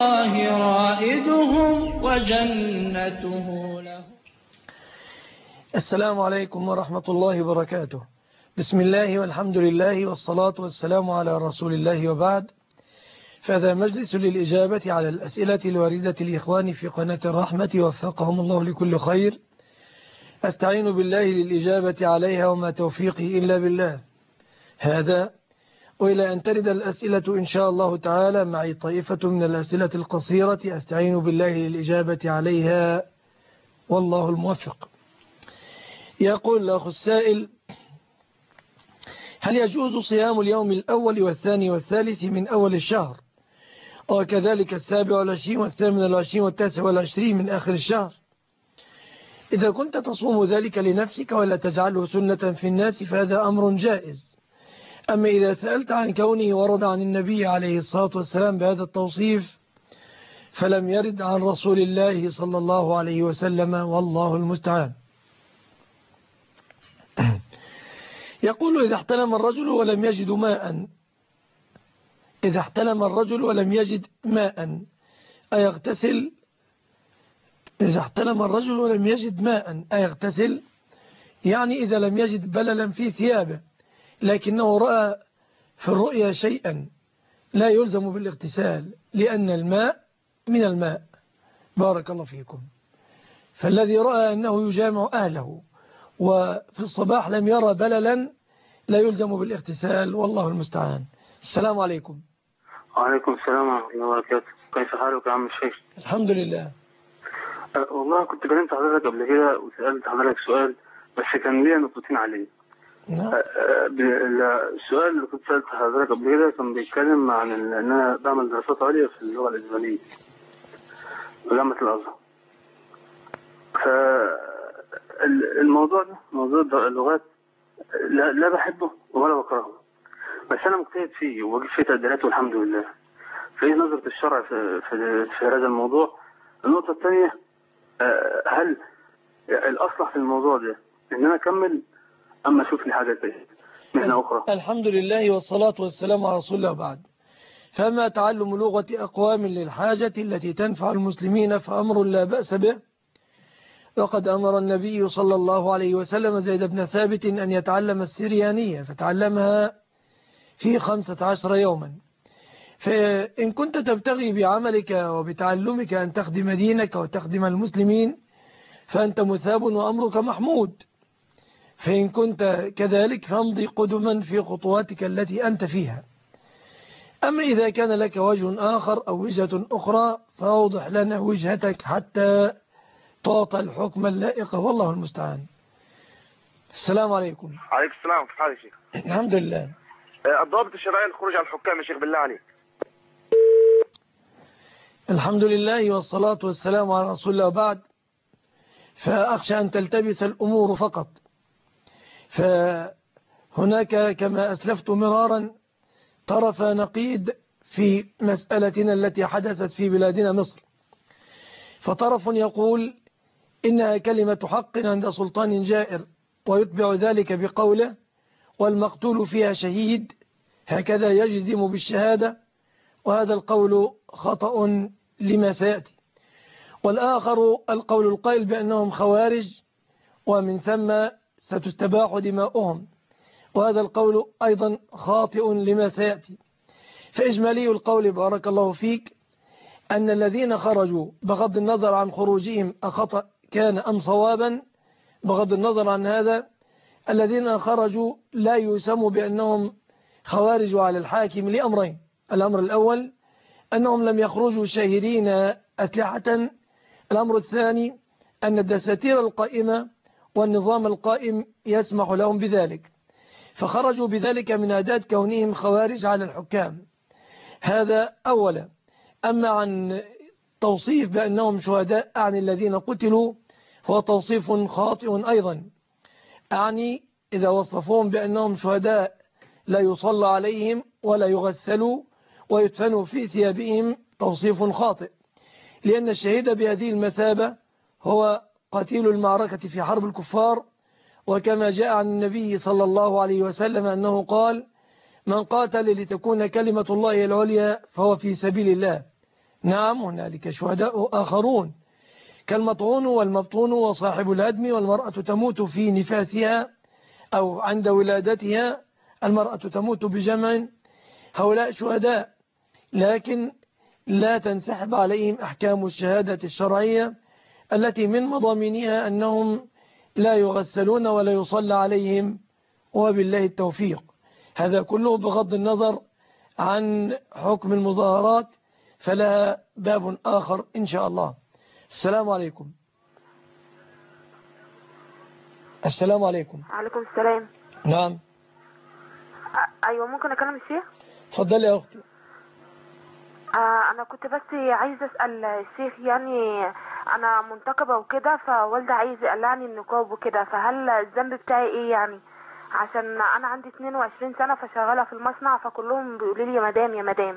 الله رائدهم وجنته له. السلام عليكم ورحمة الله وبركاته. بسم الله والحمد لله والصلاة والسلام على رسول الله وبعد. فهذا مجلس للإجابة على الأسئلة الواردة لإخواني في قناة الرحمة وفقهم الله لكل خير. أستعين بالله للإجابة عليها وما توفيقي إلا بالله. هذا وإلى أن ترد الأسئلة إن شاء الله تعالى معي طائفة من الأسئلة القصيرة أستعين بالله للإجابة عليها والله الموفق. يقول الأخ السائل: هل يجوز صيام اليوم الأول والثاني والثالث من أول الشهر وكذلك 27 والثامن والتاسع والعشرين من آخر الشهر؟ إذا كنت تصوم ذلك لنفسك ولا تجعله سنة في الناس فهذا أمر جائز. أما إذا سألت عن كونه ورد عن النبي عليه الصلاة والسلام بهذا التوصيف فلم يرد عن رسول الله صلى الله عليه وسلم والله المستعان. يقول: إذا احتلم الرجل ولم يجد ماء أيغتسل؟ إذا احتلم الرجل ولم يجد ماء أيغتسل؟ يعني إذا لم يجد بللا في ثيابه لكنه رأى في الرؤيا شيئا لا يلزم بالاغتسال لأن الماء من الماء. بارك الله فيكم. فالذي رأى أنه يجامع أهله وفي الصباح لم يرى بللا لا يلزم بالاغتسال والله المستعان. السلام عليكم. وعليكم السلام ورحمة الله وبركاته. كيف حالك يا عم الشيخ؟ الحمد لله. والله كنت كلمت حضرتك قبل كده وسألت حضرتك سؤال بس كان ليا نقطتين عليه. نعم. السؤال اللي كنت سألت حضرتك قبل كده كان بيتكلم عن ان انا بعمل دراسات عليا في اللغة الإسبانية في جامعة الأزهر. فالموضوع ده موضوع اللغات لا بحبه ولا بكرهه، بس انا مجتهد فيه وبجيب فيه تقديرات والحمد لله. فايه نظرة الشرع في هذا الموضوع؟ النقطة الثانية، هل الأصلح في الموضوع ده ان انا اكمل اما اشوف لي حاجة تانية مهنة اخرى؟ الحمد لله والصلاة والسلام على رسول الله بعد. فما تعلم لغة أقوام للحاجة التي تنفع المسلمين فأمر لا بأس به. وقد أمر النبي صلى الله عليه وسلم زيد بن ثابت أن يتعلم السريانية فتعلمها في 15 يوما. فإن كنت تبتغي بعملك وبتعلمك أن تخدم دينك وتخدم المسلمين فأنت مثاب وأمرك محمود. فإن كنت كذلك فامضي قدما في خطواتك التي أنت فيها. أما إذا كان لك وجه آخر أو وجهة أخرى فأوضح لنا وجهتك حتى تعطى الحكم اللائق والله المستعان. السلام عليكم. عليكم السلام. كيف حالك شيخ؟ الحمد لله. الضوابط الشرعية للخروج على الحكام يا شيخ بالله عليك. الحمد لله والصلاة والسلام على رسول الله بعد. فأخشى أن تلتبس الأمور فقط. فهناك كما أسلفت مرارا طرف نقيض في مسألتنا التي حدثت في بلادنا مصر. فطرف يقول إنها كلمة حق عند سلطان جائر ويتبع ذلك بقوله والمقتول فيها شهيد، هكذا يجزم بالشهادة، وهذا القول خطأ لما سيأتي. والآخر القول القائل بأنهم خوارج ومن ثم ستستباح دماؤهم، وهذا القول أيضا خاطئ لما سيأتي. فإجمالي القول بارك الله فيك أن الذين خرجوا بغض النظر عن خروجهم أخطأ كان أم صوابا، بغض النظر عن هذا الذين خرجوا لا يسموا بأنهم خوارج على الحاكم لأمرين: الأمر الأول أنهم لم يخرجوا شاهرين أسلحة، الأمر الثاني أن الدساتير القائمة والنظام القائم يسمح لهم بذلك، فخرجوا بذلك من أداة كونهم خوارج على الحكام. هذا أولا. أما عن توصيف بأنهم شهداء عن الذين قتلوا فهو توصيف خاطئ أيضا. أعني إذا وصفوهم بأنهم شهداء لا يصلى عليهم ولا يغسلوا ويدفنوا في ثيابهم توصيف خاطئ، لأن الشهيد بهذه المثابة هو قتيل المعركة في حرب الكفار. وكما جاء عن النبي صلى الله عليه وسلم أنه قال: من قاتل لتكون كلمة الله العليا فهو في سبيل الله. نعم هنالك شهداء آخرون كالمطعون والمبطون وصاحب الهدم، والمرأة تموت في نفاسها أو عند ولادتها، المرأة تموت بجمع، هؤلاء شهداء، لكن لا تنسحب عليهم أحكام الشهادة الشرعية التي من مضامنها أنهم لا يغسلون ولا يصلى عليهم، وبالله التوفيق. هذا كله بغض النظر عن حكم المظاهرات، فلها باب آخر إن شاء الله. السلام عليكم. السلام عليكم. عليكم السلام. نعم. ايوه ممكن اكلم الشيخ؟ تفضلي يا اختي. انا كنت بس عايزه اسال الشيخ، يعني انا منتقبه وكده، فوالدي عايز يقلعني النقاب وكده، فهل الذنب بتاعي ايه يعني؟ عشان انا عندي 22 سنه فشغاله في المصنع، فكلهم بيقولوا لي يا مدام يا مدام.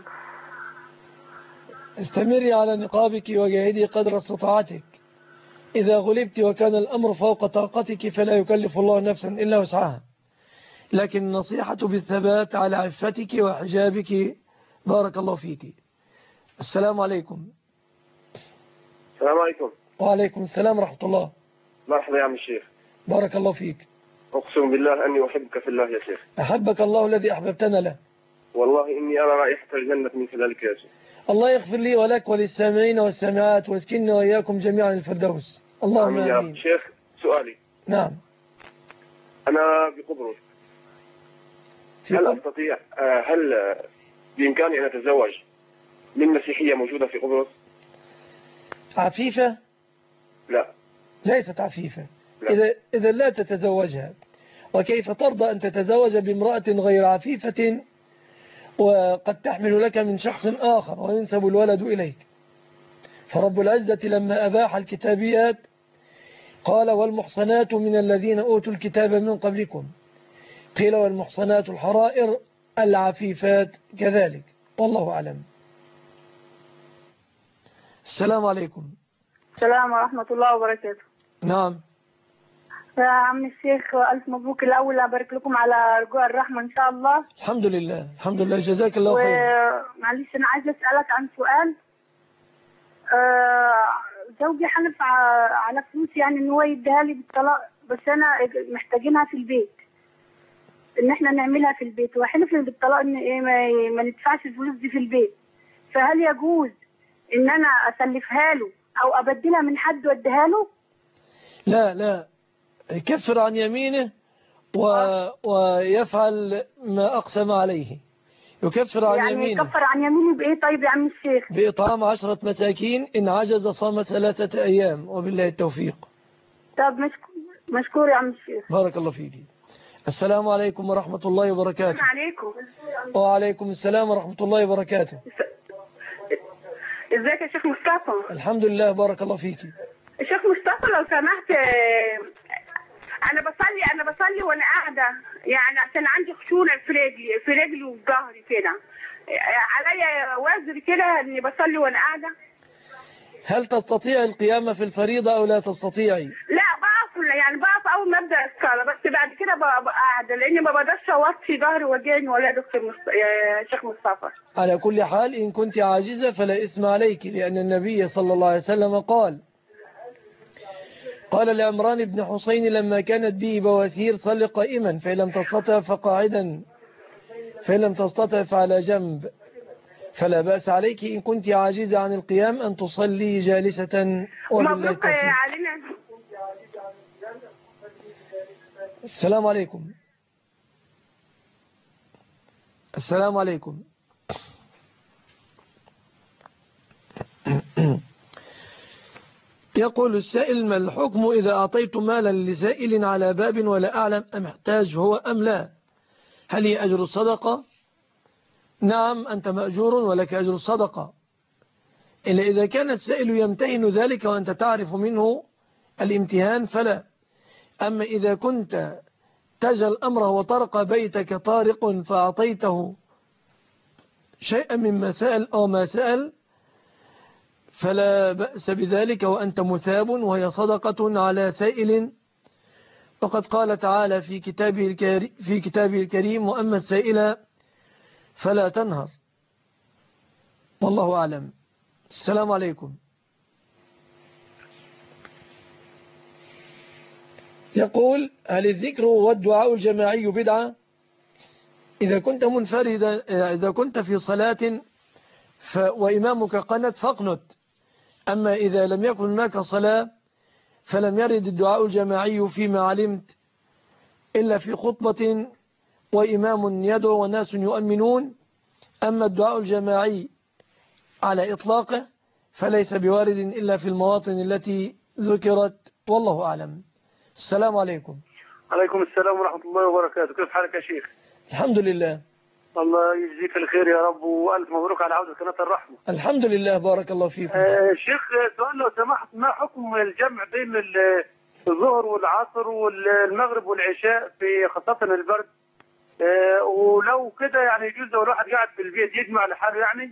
استمري على نقابك وجاهدي قدر استطاعتك. إذا غلبت وكان الأمر فوق طاقتك فلا يكلف الله نفسا إلا وسعها، لكن النصيحة بالثبات على عفتك وحجابك. بارك الله فيك. السلام عليكم. السلام عليكم. وعليكم السلام ورحمة الله. مرحبا يا عم الشيخ. بارك الله فيك. أقسم بالله أني أحبك في الله يا شيخ. أحبك الله الذي أحببتنا له. والله إني أرى رائحة الجنة من خلالك يا شيخ. الله يغفر لي ولك وللسامعين والسامعات، واسكننا وإياكم جميعا الفردوس. اللهم آمين يا آمين. شيخ. سؤالي. نعم. أنا بقبرص. هل أستطيع هل بإمكاني أن أتزوج من مسيحية موجودة في قبرص؟ عفيفة؟ لا. ليست عفيفة. لا. إذا لا تتزوجها. وكيف ترضى أن تتزوج بامرأة غير عفيفة وقد تحمل لك من شخص آخر وينسب الولد إليك؟ فرب العزة لما أباح الكتابيات قال والمحصنات من الذين أوتوا الكتاب من قبلكم، قيل والمحصنات الحرائر العفيفات كذلك، والله أعلم. السلام عليكم. السلام ورحمة الله وبركاته. نعم. يا عم الشيخ ألف مبروك. الأول أبارك لكم على رجوع الرحمة إن شاء الله. الحمد لله الحمد لله، جزاك الله خير. ومعلش أنا عايزة أسألك عن سؤال. زوجي حلف على فلوس يعني إن هو يديها لي بالطلاق، بس أنا محتاجينها في البيت، إن إحنا نعملها في البيت، وحلف لي بالطلاق إن إيه ما ندفعش الفلوس دي في البيت. فهل يجوز إن أنا أسلفها له أو أبدلها من حد وأديها له؟ لا لا، يكفر عن يمينه ويفعل ما أقسم عليه. يكفر عن يمينه. يعني يكفر عن يمينه بإيه طيب يا عم الشيخ؟ بإطعام 10 مساكين، إن عجز صام 3 أيام، وبالله التوفيق. طب مشكور يا عم الشيخ. بارك الله فيك. السلام عليكم ورحمة الله وبركاته. السلام عليكم. وعليكم السلام ورحمة الله وبركاته. ازيك يا شيخ مصطفى؟ الحمد لله بارك الله فيك. شيخ مصطفى لو سمحت، انا بصلي وانا قاعده، يعني عشان عندي خشونه في رجلي وفي ظهري كده، عليا وزر كده اني بصلي وانا قاعده. هل تستطيع القيام في الفريضة او لا تستطيعي؟ لا بقف اول ما ابدا الصلاه، بس بعد كده ببقى قاعده لاني ما بقدرش اوطي ظهري وجعني ولا يا دكتور يا شيخ مصطفى. على كل حال إن كنت عاجزة فلا إثم عليك، لأن النبي صلى الله عليه وسلم قال لعمران بن حسين لما كانت به بواسير صل قائما، فإن لم تستطع فقاعدا، فإن لم تستطع فعلى جنب، فلا بأس عليك إن كنت عاجزة عن القيام أن تصلي جالسة. مبروك علينا. السلام عليكم. السلام عليكم. يقول السائل: ما الحكم إذا أعطيت مالا لسائل على باب ولا أعلم أم احتاج هو أم لا؟ هل هي أجر الصدقة؟ نعم أنت مأجور ولك أجر الصدقة، إلا إذا كان السائل يمتهن ذلك وأنت تعرف منه الامتهان فلا. أما إذا كنت تجل أمره وطرق بيتك طارق فأعطيته شيئا مما سأل أو ما سأل فلا بأس بذلك وأنت مثاب، وهي صدقة على سائل. وقد قال تعالى في كتابه الكريم: وأما السائل فلا تنهر. والله أعلم. السلام عليكم. يقول: هل الذكر والدعاء الجماعي بدعة؟ إذا كنت منفردا، إذا كنت في صلاة وإمامك قنت فاقنت. أما إذا لم يكن هناك صلاة فلم يرد الدعاء الجماعي فيما علمت إلا في خطبة وإمام يدعو والناس يؤمنون. أما الدعاء الجماعي على إطلاقه فليس بوارد إلا في المواطن التي ذكرت، والله أعلم. السلام عليكم. عليكم السلام ورحمة الله وبركاته. كيف حالك يا شيخ؟ الحمد لله. الله يجزيك الخير يا رب، وألف مبروك على عودة قناة الرحمة. الحمد لله، بارك الله فيكم. شيخ، سؤال لو سمحت، ما حكم الجمع بين الظهر والعصر والمغرب والعشاء في خاصة البرد؟ ولو كده يعني يجوز لو الواحد قاعد في البيت يجمع لحاله يعني؟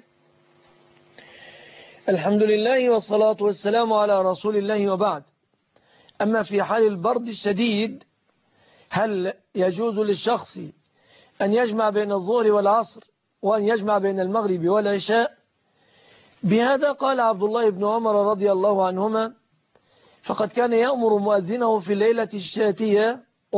الحمد لله والصلاة والسلام على رسول الله، وبعد. أما في حال البرد الشديد هل يجوز للشخص أن يجمع بين الظهر والعصر وأن يجمع بين المغرب والعشاء؟ بهذا قال عبد الله بن عمر رضي الله عنهما: فقد كان يأمر مؤذنه في الليلة الشاتية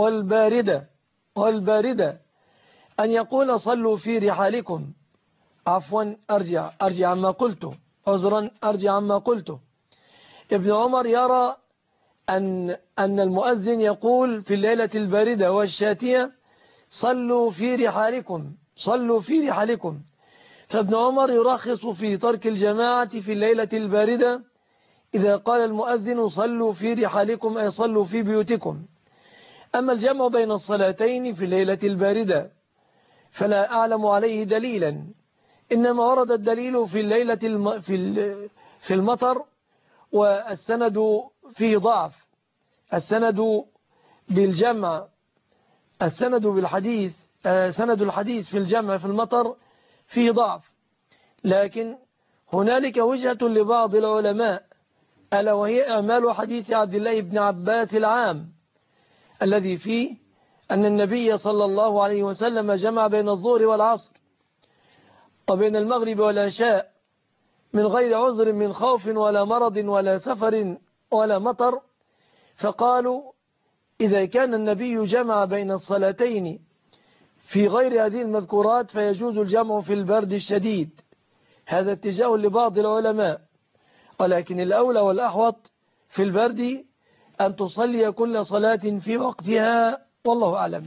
والباردة أن يقول: صلوا في رحالكم. عفوا، أرجع عما قلته، عذرا، أرجع عما قلته. ابن عمر يرى أن المؤذن يقول في الليلة الباردة والشاتية: صلوا في رحالكم، صلوا في رحالكم. فابن عمر يرخص في ترك الجماعة في الليلة الباردة إذا قال المؤذن: صلوا في رحالكم، أي صلوا في بيوتكم. أما الجمع بين الصلاتين في الليلة الباردة فلا أعلم عليه دليلا، إنما ورد الدليل في الليلة في المطر، والسند فيه ضعف. السند بالجمع، السند بالحديث، سند الحديث في الجمع في المطر فيه ضعف. لكن هنالك وجهة لبعض العلماء، ألا وهي إعمال حديث عبد الله بن عباس العام الذي فيه أن النبي صلى الله عليه وسلم جمع بين الظهر والعصر وبين المغرب والعشاء من غير عذر من خوف ولا مرض ولا سفر ولا مطر. فقالوا: إذا كان النبي جمع بين الصلاتين في غير هذه المذكورات فيجوز الجمع في البرد الشديد. هذا اتجاه لبعض العلماء، ولكن الأولى والأحوط في البرد أن تصلي كل صلاة في وقتها، والله أعلم.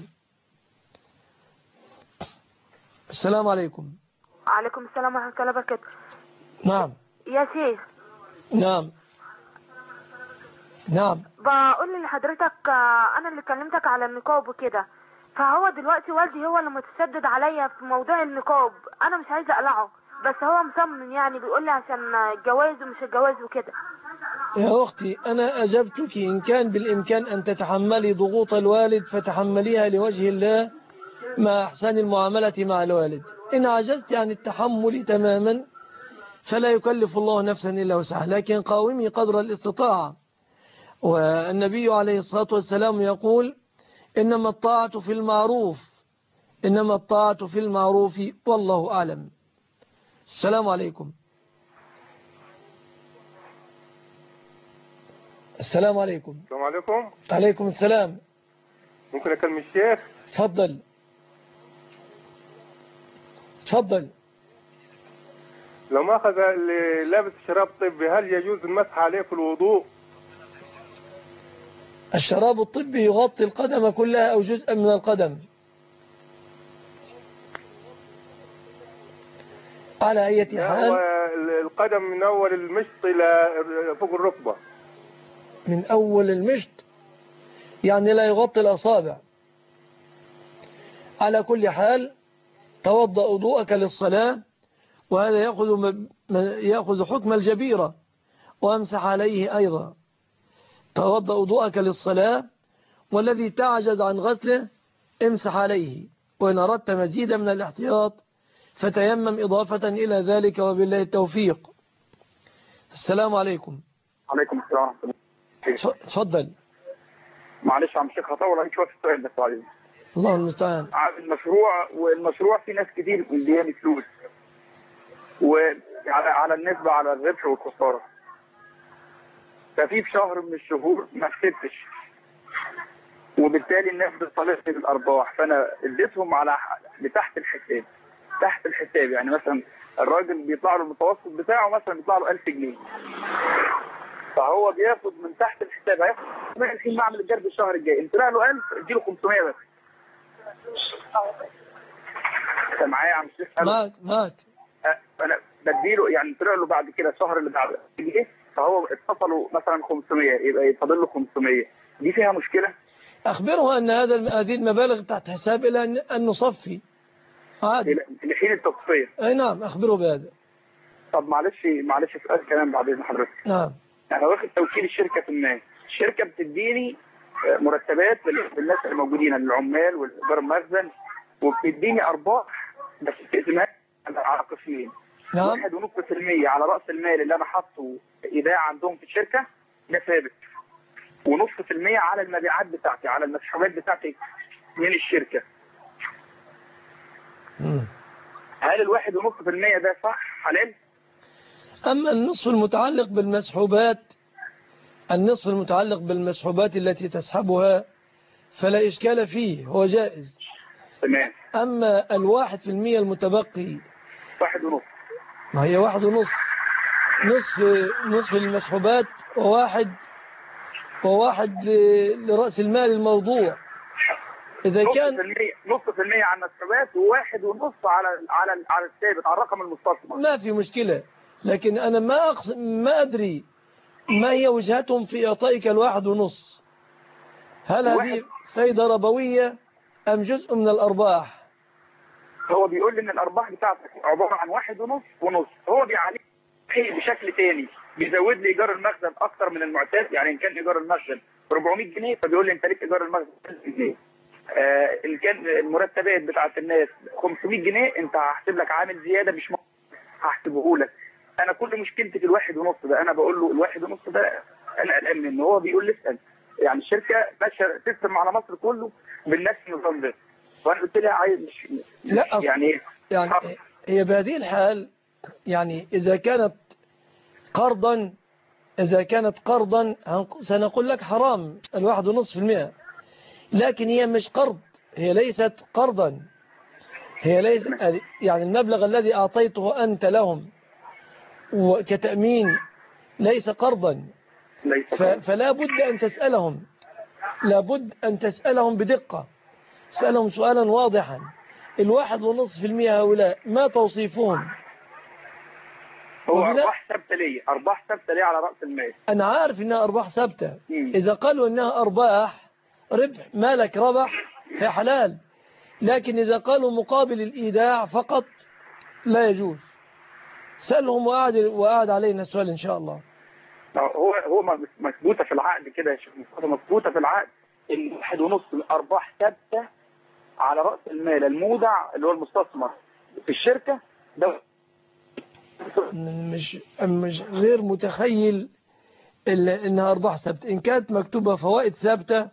السلام عليكم. عليكم السلام ورحمة الله وبركاته. نعم يا شيخ. نعم بقول لحضرتك، أنا اللي كلمتك على النقاب وكده، فهو دلوقتي والدي هو اللي متشدد عليا في موضوع النقاب. أنا مش عايزة أقلعه، بس هو مصمم، يعني بيقول لي عشان الجواز ومش الجواز وكده. يا أختي، أنا أجبتك: إن كان بالإمكان أن تتحملي ضغوط الوالد فتحمليها لوجه الله مع أحسن المعاملة مع الوالد. إن عجزت عن التحمل تماما فلا يكلف الله نفسا إلا وسعها، لكن قاومي قدر الاستطاعة. والنبي عليه الصلاة والسلام يقول: إنما الطاعة في المعروف، إنما الطاعة في المعروف، والله أعلم. السلام عليكم. السلام عليكم. السلام عليكم. عليكم السلام. ممكن أكلم الشيخ؟ تفضل تفضل. لو ما أخذ لابس شراب طبي هل يجوز المسح عليه في الوضوء؟ الشراب الطبي يغطي القدم كلها أو جزءا من القدم. على أي حال القدم من أول المشط إلى فوق الركبة. من أول المشط يعني لا يغطي الأصابع. على كل حال توضأ وضوءك للصلاة، وهذا يأخذ حكم الجبيرة، وامسح عليه أيضا. توضأ وضوءك للصلاة، والذي تعجز عن غسله امسح عليه، وإن أردت مزيدا من الاحتياط فتيمم إضافة إلى ذلك، وبالله التوفيق. السلام عليكم. عليكم السلام. تفضل. معلش يا عم الشيخ، هطول عليك شويه في السؤال بس عليه. الله المستعان. المشروع في ناس كتير مدياني فلوس، على النسبه على الربح والخساره. ففي شهر من الشهور ما كسبتش، وبالتالي الناس بتصالحني بالارباح، فانا اديتهم على تحت الحساب. تحت الحساب يعني مثلا الراجل بيطلع له المتوسط بتاعه مثلا بيطلع له 1000 جنيه، فهو بياخد من تحت الحساب، هياخد الحين معمل الجرد الشهر الجاي، ان طلع له 1000 اديله 500 بس. انت معايا يا عم الشيخ؟ معاك. انا بديله يعني طلع له بعد كده الشهر اللي بعده جه، فهو اتصلوا مثلا 500، يبقى يفضل له 500. دي فيها مشكله؟ أخبره أن هذه المبالغ تحت حساب إلى أن نصفي عادي لحين التصفيه. أي نعم، أخبره بهذا. طب معلش سؤال كلام بعد اذن حضرتك. نعم. انا واخد توكيل الشركه في الناس، الشركه بتديني مرتبات للناس الموجودين، العمال والايجار المخزن، وبتديني ارباح بس بتقسمها على قسمين. نعم. 1.5% على راس المال اللي انا حاطه ايداع عندهم في الشركه، ده ثابت، و0.5% على المبيعات بتاعتي، على المسحوبات بتاعتي من الشركه. هل 1.5% ده صح حلال؟ أما النصف المتعلق بالمسحوبات التي تسحبها فلا إشكال فيه، هو جائز. تمام. أما 1% المتبقي 1.5، ما هي 1.5، نصف المسحوبات وواحد لرأس المال الموضوع. إذا كان 0.5% على المسحوبات و1.5 على الثابت، على الرقم المستثمر، ما في مشكلة. لكن أنا ما أدري ما هي وجهتهم في إعطائك 1.5. هل هذه فايدة ربوية أم جزء من الأرباح؟ هو بيقول لي إن الأرباح بتاعتك عبارة عن 1.5 ونص. هو بيعلي بشكل تاني، بيزود لي إيجار المخزن أكتر من المعتاد. يعني إن كان إيجار المخزن 400 جنيه فبيقول لي أنت ليك إيجار المخزن 1000 جنيه. إن كان المرتبات بتاعت الناس 500 جنيه أنت هحسب لك عامل زيادة مش هحسبه لك. أنا كل مشكلتي في 1.5 ده، أنا بقول له 1.5 ده أنا قلقان منه. هو بيقول لي اسأل، يعني الشركة ماشية تسلم على مصر كله بالنفس النظام ده، وأنا قلت لها عايز لا يعني هي بهذه الحال، يعني إذا كانت قرضا سنقول لك حرام 1.5%، لكن هي مش قرض، هي ليست قرضا، هي ليس يعني المبلغ الذي أعطيته أنت لهم كتأمين ليس قرضا. فلا بد أن تسألهم بدقة، تسألهم سؤالا واضحا. 1.5% هؤلاء ما توصيفهم؟ هو أرباح ثابتة ليه؟ أرباح ثابتة ليه على رأس المال؟ أنا عارف إنها أرباح ثابتة. إذا قالوا إنها أرباح ربح، مالك ربح في حلال. لكن إذا قالوا مقابل الإيداع فقط لا يجوز. سألهم وأعد علينا السؤال إن شاء الله. هو مثبوتة في العقد كده يا شيخ مصطفى، مثبوتة في العقد إن 1.5 أرباح ثابتة على رأس المال المودع اللي هو المستثمر في الشركة ده. مش غير متخيل إنها أرباح ثابتة. إن كانت مكتوبة فوائد ثابتة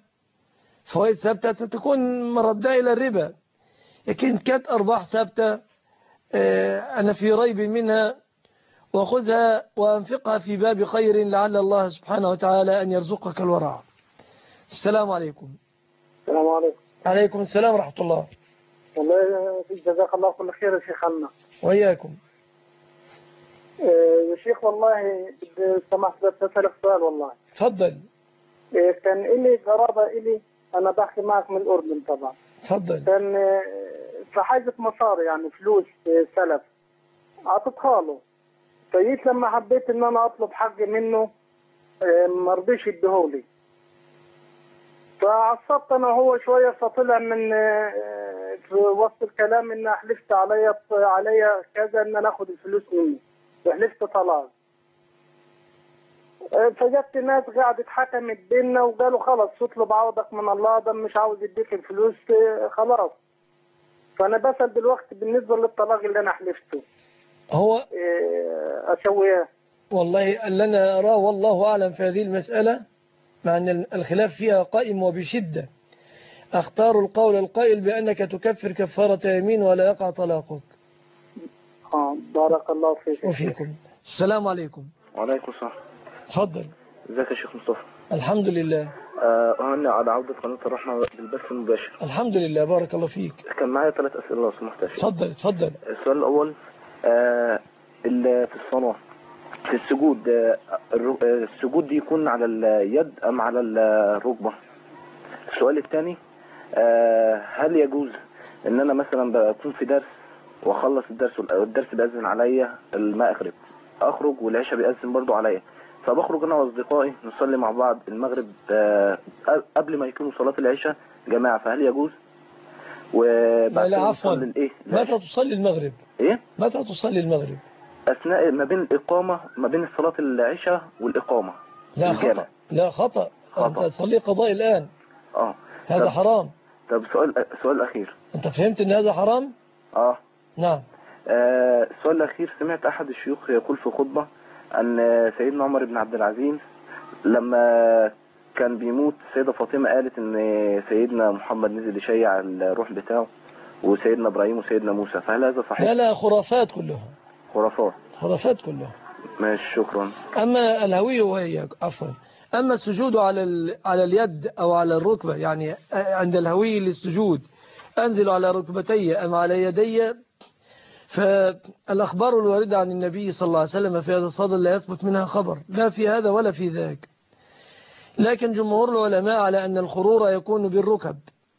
ستكون مردة إلى الربا. لكن كانت أرباح ثابتة أنا في ريب منها، وخذها وأنفقها في باب خير لعل الله سبحانه وتعالى أن يرزقك الورع. السلام عليكم. السلام عليكم. عليكم السلام ورحمة الله. والله جزاك الله كل خير يا شيخنا. وإياكم. يا شيخ والله سمحت بس أسألك سؤال والله. تفضل. كان إلي قرابة إلي، أنا بحكي معك من الأردن طبعا. تفضل. كان في حاجة مصاري يعني فلوس سلف أعطتها له، فجيت لما حبيت إن أنا أطلب حقي منه ما رضيش يديهولي، فعصبت أنا وهو شوية، فطلع من في وسط الكلام إن حلفت عليا كذا إن أنا آخد الفلوس منه، وحلفت طلاق. فجت ناس قاعدة حكمت بيننا وقالوا خلاص اطلب عوضك من الله، ده مش عاوز يديك الفلوس خلاص. فأنا بسأل دلوقتي بالنسبة للطلاق اللي أنا حلفته هو أسويه. والله اللي أنا أراه والله أعلم في هذه المسألة، مع أن الخلاف فيها قائم وبشدة، أختار القول القائل بأنك تكفر كفارة يمين ولا يقع طلاقك. بارك الله فيك. وفيكم. السلام عليكم. وعليكم السلام. تفضل. ازيك يا شيخ مصطفى؟ الحمد لله. أهني على عودة قناة الرحمة بالبث المباشر. الحمد لله، بارك الله فيك. كان معايا 3 أسئلة لو سمحت يا شيخ. تفضل. السؤال الأول في الصلاة في السجود، السجود دي يكون على اليد أم على الركبة؟ السؤال الثاني، هل يجوز إن أنا مثلا بكون في درس وأخلص الدرس والدرس بيأذن عليا المغرب، أخرج والعشاء بيأذن برضو عليا، فبخرج أنا وأصدقائي نصلي مع بعض المغرب قبل ما يكونوا صلاة العشاء جماعة، فهل يجوز؟ لا عفوا، متى تصلي المغرب؟ إيه؟ متى تصلي المغرب؟ أثناء ما بين الإقامة، ما بين صلاة العشاء والإقامة. لا خطأ. أنت تصلي قضاء الآن. هذا حرام. طب سؤال أخير. أنت فهمت أن هذا حرام؟ نعم. السؤال الأخير، سمعت أحد الشيوخ يقول في خطبة أن سيدنا عمر بن عبد العزيز لما كان بيموت السيدة فاطمة قالت أن سيدنا محمد نزل يشيع الروح بتاعه، وسيدنا إبراهيم وسيدنا موسى، فهل هذا صحيح؟ لا خرافات كلها. خرافات كلها. ماشي، شكرا. أما الهوية وهي عفوا، أما السجود على اليد أو على الركبة، يعني عند الهوي للسجود أنزل على ركبتي أم على يدي، فالأخبار الواردة عن النبي صلى الله عليه وسلم في هذا الصدد لا يثبت منها خبر، لا في هذا ولا في ذاك. لكن جمهور العلماء على أن الخرور يكون بالركب.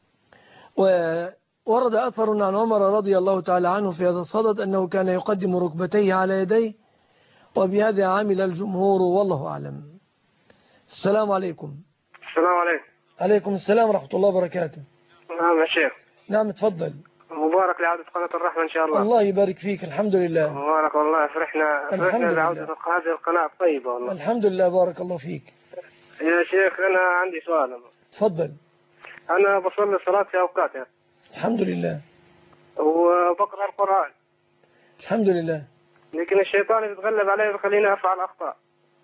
وورد أثر عن عمر رضي الله تعالى عنه في هذا الصدد أنه كان يقدم ركبتيه على يديه، وبهذا عمل الجمهور والله أعلم. السلام عليكم. السلام عليكم. عليكم السلام ورحمة الله وبركاته. نعم يا شيخ. نعم تفضل. مبارك لعودة قناة الرحمة إن شاء الله. الله يبارك فيك. الحمد لله. مبارك والله، فرحنا لعودة هذه القناة الطيبة والله. الحمد لله، بارك الله فيك. يا شيخ أنا عندي سؤال. تفضل. أنا بصلي الصلاة في أوقاتها. الحمد لله. وبقرأ القرآن. الحمد لله. لكن الشيطان يتغلب علي ويخليني أفعل أخطاء.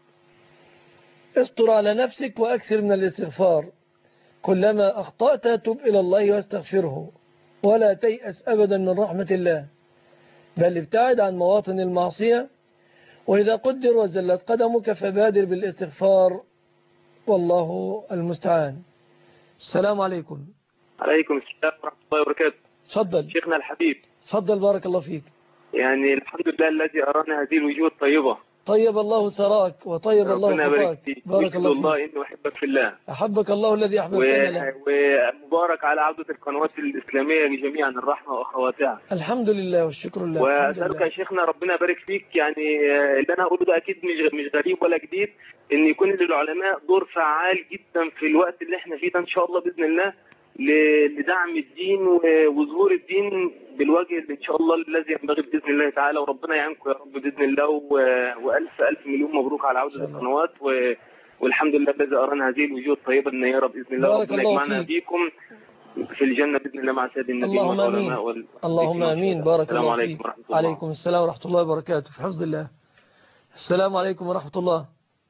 استر على نفسك وأكثر من الاستغفار. كلما أخطأت تب إلى الله واستغفره، ولا تيأس أبدا من رحمة الله، بل ابتعد عن مواطن المعصية، وإذا قدر وزلت قدمك فبادر بالاستغفار، والله المستعان. السلام عليكم. عليكم السلام ورحمة الله وبركاته. تفضل شيخنا الحبيب. تفضل بارك الله فيك. يعني الحمد لله الذي أرانا هذه الوجوه الطيبة. طيب الله ثراك وطيب الله خطاك. بارك الله فيك. الله إني أحبك في الله. أحبك الله الذي أحببتنا له. ومبارك على عودة القنوات الإسلامية جميعا الرحمة وأخواتها. الحمد لله والشكر لله. وأسألك يا شيخنا ربنا يبارك فيك، يعني اللي أنا أقوله ده أكيد مش غريب ولا جديد، إن يكون للعلماء دور فعال جدا في الوقت اللي احنا فيه ده إن شاء الله بإذن الله، لدعم الدين وظهور الدين بالوجه اللي ان شاء الله الذي ينبغي باذن الله تعالى، وربنا يعينكم يا رب باذن الله، والف الف مليون مبروك على عوده القنوات، والحمد لله الذي ارانا هذه الوجوه الطيبه النيره باذن الله، ربنا يجمعنا بيكم في الجنه باذن الله مع سيد النبي والعلماء. اللهم امين. بارك الله فيك. عليكم السلام ورحمه الله وبركاته. في حفظ الله. السلام عليكم ورحمه الله.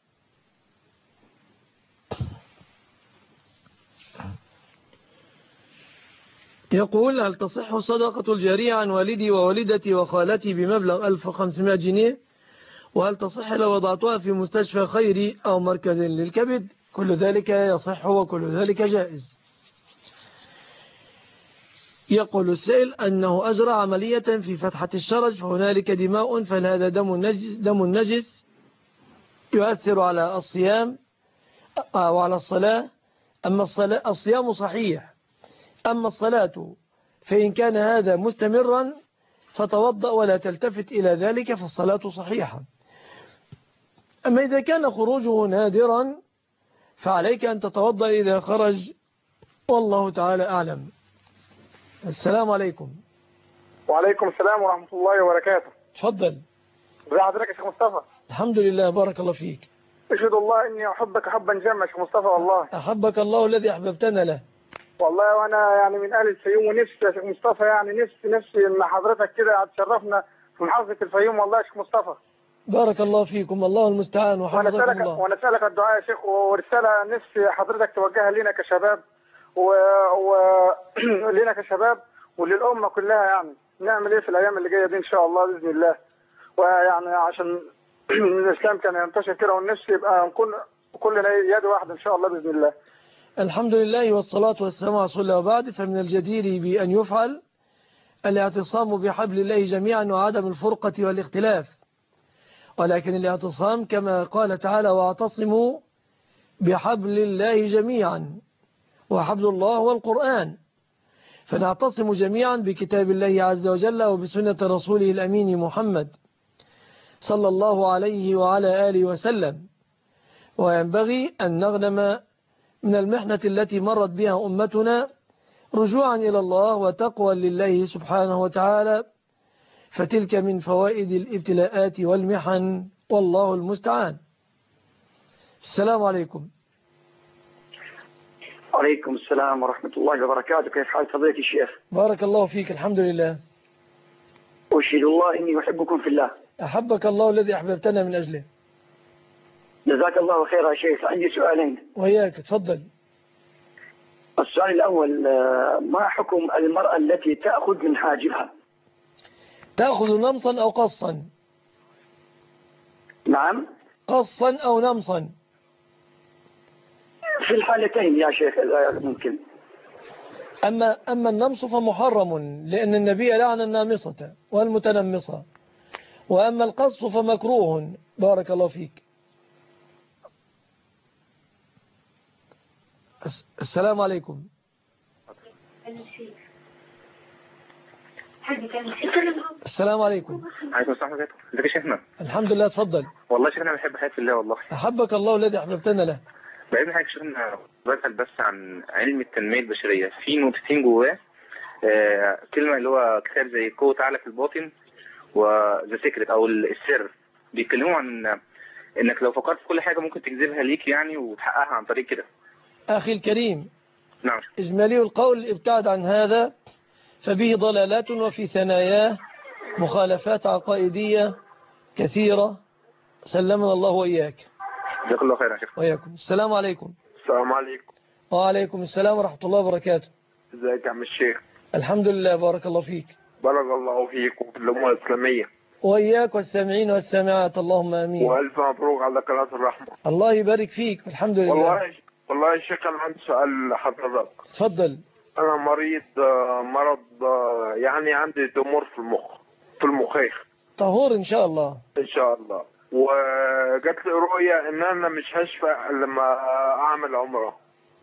يقول: هل تصح الصدقة الجارية عن والدي ووالدتي وخالتي بمبلغ 1500 جنيه؟ وهل تصح لو وضعتها في مستشفى خيري أو مركز للكبد؟ كل ذلك يصح وكل ذلك جائز. يقول السائل أنه أجرى عملية في فتحة الشرج، فهنالك دماء، فهل هذا دم نجس يؤثر على الصيام أو على الصلاة؟ أما الصيام صحيح، أما الصلاة فإن كان هذا مستمرا فتوضأ ولا تلتفت إلى ذلك فالصلاة صحيحة. أما إذا كان خروجه نادرا فعليك أن تتوضأ إذا خرج، والله تعالى أعلم. السلام عليكم. وعليكم السلام ورحمة الله وبركاته. تفضل. ازي حضرتك يا شيخ مصطفى؟ الحمد لله، بارك الله فيك. أشهد الله إني أحبك حبا جما يا شيخ مصطفى والله. أحبك الله الذي أحببتنا له. والله وانا يعني من اهل الفيوم، ونفسي يا شيخ مصطفى يعني نفسي ان حضرتك كده تشرفنا في محافظه الفيوم والله يا شيخ مصطفى. بارك الله فيكم، الله المستعان وحفظكم الله. وانا اسالك الدعاء يا شيخ، ورساله نفسي حضرتك توجهها لنا كشباب ولنا كشباب وللامه كلها، يعني نعمل ايه في الايام اللي جايه دي ان شاء الله باذن الله. ويعني عشان الاسلام كان ينتشر كده والنفس يبقى نكون كلنا يد واحده ان شاء الله باذن الله. الحمد لله والصلاة والسلام على رسول الله، وبعد، فمن الجدير بأن يفعل الاعتصام بحبل الله جميعا وعدم الفرقة والاختلاف، ولكن الاعتصام كما قال تعالى واعتصموا بحبل الله جميعا، وحبل الله والقرآن، فنعتصم جميعا بكتاب الله عز وجل وبسنة رسوله الأمين محمد صلى الله عليه وعلى آله وسلم. وينبغي أن نغنم من المحنة التي مرت بها أمتنا رجوعا إلى الله وتقوى لله سبحانه وتعالى، فتلك من فوائد الابتلاءات والمحن، والله المستعان. السلام عليكم. وعليكم السلام ورحمة الله وبركاته. كيف حال فضيلة الشيخ؟ بارك الله فيك. الحمد لله. أشهد الله إني أحبكم في الله. أحبك الله الذي أحببتنا من أجله. جزاك الله خيرا يا شيخ. عندي سؤالين. وإياك، تفضل. السؤال الأول، ما حكم المرأة التي تأخذ من حاجبها؟ تأخذ نمصا أو قصا؟ نعم. قصا أو نمصا؟ في الحالتين يا شيخ ممكن. أما النمص فمحرم، لأن النبي لعن النامصة والمتنمصة. وأما القص فمكروه. بارك الله فيك. السلام عليكم. السلام عليكم. عليكم السلام عليكم. ازيك يا شيخنا؟ الحمد لله. تفضل. والله يا شيخنا بحب حياتي الله والله. أحبك الله الذي أحببتنا له. بعيد حاجة شيخنا، بسأل بس عن علم التنمية البشرية، في نقطتين جواه كلمة اللي هو كتاب زي قوة تعالى في الباطن وذا سيكريت أو السر، بيتكلموا عن إنك لو فكرت في كل حاجة ممكن تجذبها ليك يعني وتحققها عن طريق كده. أخي الكريم، نعم. إجمالي القول ابتعد عن هذا، فبه ضلالات وفي ثناياه مخالفات عقائدية كثيرة، سلمنا الله وإياك. جزاك الله خير يا شيخ. وإياكم. السلام عليكم. السلام عليكم. وعليكم السلام ورحمة الله وبركاته. ازيك يا عم الشيخ؟ الحمد لله. بارك الله فيك. بارك الله فيك وفي الأمة الإسلامية. وإياك والسامعين والسامعات، اللهم آمين. وألف مبروك على قناة الرحمة. الله يبارك فيك. الحمد لله. والله يا شيخ أنا عندي سؤال لحضرتك. تفضل. أنا مريض مرض يعني عندي تمور في المخيخ. طهور إن شاء الله. إن شاء الله. وجات لي رؤية إن أنا مش هشفى لما أعمل عمرة.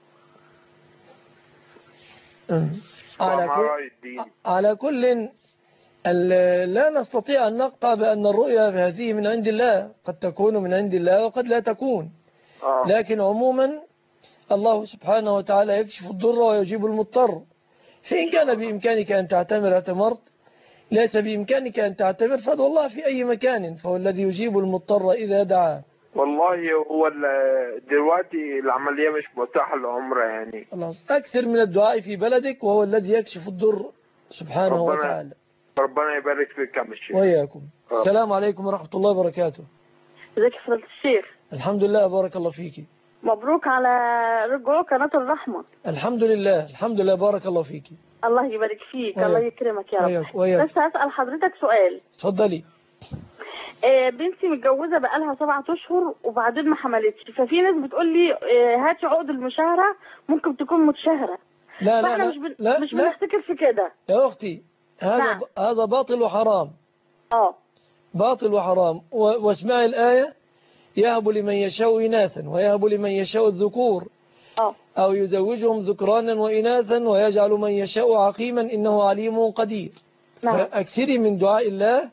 على كل لا نستطيع أن نقطع بأن الرؤيا هذه من عند الله، قد تكون من عند الله وقد لا تكون. لكن عموما الله سبحانه وتعالى يكشف الضر ويجيب المضطر، فإن كان بإمكانك أن تعتمر اعتمرت، ليس بإمكانك أن تعتمر فادعو الله في أي مكان، فهو الذي يجيب المضطر إذا دعاه. والله هو دلوقتي العملية مش متاحة للعمرة يعني. خلاص، أكثر من الدعاء في بلدك، وهو الذي يكشف الضر سبحانه وتعالى. ربنا يبارك فيك يا الشيخ. وإياكم. السلام عليكم ورحمة الله وبركاته. ازيك يا فضيلة الشيخ؟ الحمد لله. بارك الله فيكي. مبروك على رجوع قناة الرحمة. الحمد لله. الحمد لله. بارك الله فيكي. الله يبارك فيك. الله يكرمك يا رب. وياك. بس هسأل حضرتك سؤال. اتفضلي. بنتي متجوزة بقالها 7 أشهر وبعدين ما حملتش، ففي ناس بتقول لي هاتي عقد المشاهرة ممكن تكون متشهرة. لا فاحنا لا مش بنفتكر في كده يا أختي. هذا باطل وحرام. باطل وحرام. واسمعي الآية: يهب لمن يشاء إناثا ويهب لمن يشاء الذكور أو يزوجهم ذكرانا وإناثا ويجعل من يشاء عقيما إنه عليم قدير. فأكثري من دعاء الله.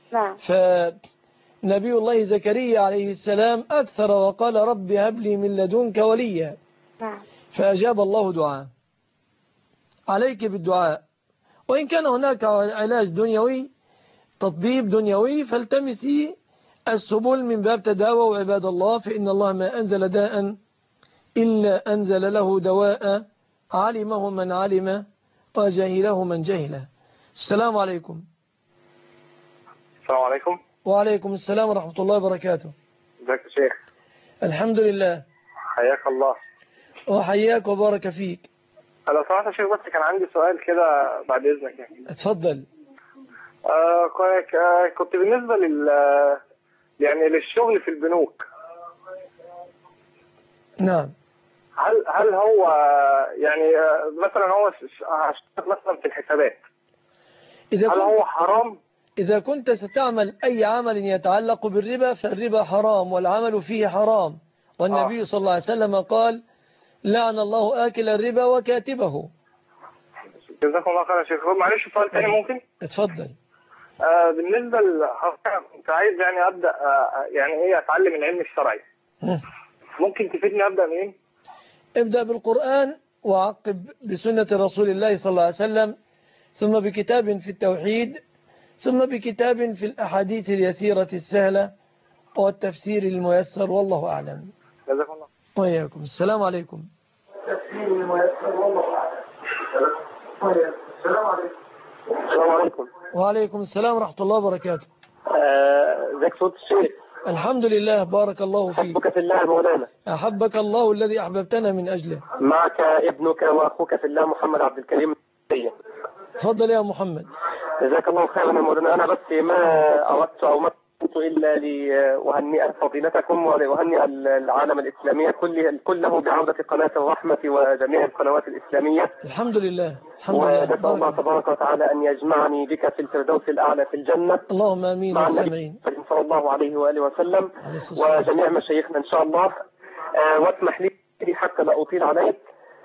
فنبي الله زكريا عليه السلام أكثر وقال: رب هب لي من لدنك وليا. فأجاب الله دعاء. عليك بالدعاء، وإن كان هناك علاج دنيوي، تطبيب دنيوي، فالتمسي السبل من باب تداوى عباد الله، فإن الله ما أنزل داء إلا أنزل له دواء، علمه من علم وجهله من جهله. السلام عليكم. السلام عليكم. وعليكم السلام ورحمة الله وبركاته. ازيك يا شيخ؟ الحمد لله. حياك الله. وحياك وبارك فيك. لو سمحت يا شيخ بس كان عندي سؤال كده بعد إذنك يعني. اتفضل. كنت بالنسبة يعني للشغل في البنوك. نعم. هل هو يعني مثلا هو هشتغل مثلا في الحسابات، هل هو حرام؟ إذا كنت ستعمل أي عمل يتعلق بالربا فالربا حرام والعمل فيه حرام، والنبي صلى الله عليه وسلم قال لعن الله آكل الربا وكاتبه. جزاكم الله خير يا شيخ. معلش سؤال تاني ممكن؟ اتفضل. بالنسبة كنت عايز يعني أبدأ يعني إيه أتعلم العلم الشرعي، ممكن تفيدني أبدأ منين؟ ابدأ بالقرآن وعقب بسنة رسول الله صلى الله عليه وسلم، ثم بكتاب في التوحيد، ثم بكتاب في الأحاديث اليسيرة السهلة والتفسير الميسر، والله أعلم. جزاكم الله. وإياكم. السلام عليكم. التفسير الميسر والله أعلم. السلام عليكم. السلام عليكم. وعليكم السلام ورحمة الله وبركاته. ازيك صوت الشيخ؟ الحمد لله، بارك الله فيك. أحبك في الله مولانا. أحبك الله الذي أحببتنا من أجله. معك ابنك وأخوك في الله محمد عبد الكريم. تفضل يا محمد. جزاك الله خيرا يا مولانا. أنا بس ما أردت أو ما كنت إلا لأهنئ فضيلتكم وأهنئ العالم الإسلامي كله بعودة قناة الرحمة وجميع القنوات الإسلامية. الحمد لله. الحمد لله. ونسأل الله تبارك وتعالى أن يجمعني بك في الفردوس الأعلى في الجنة. اللهم آمين. مع النبي صلى الله عليه وآله وسلم وجميع مشايخنا إن شاء الله. واسمح لي حتى لا أطيل عليك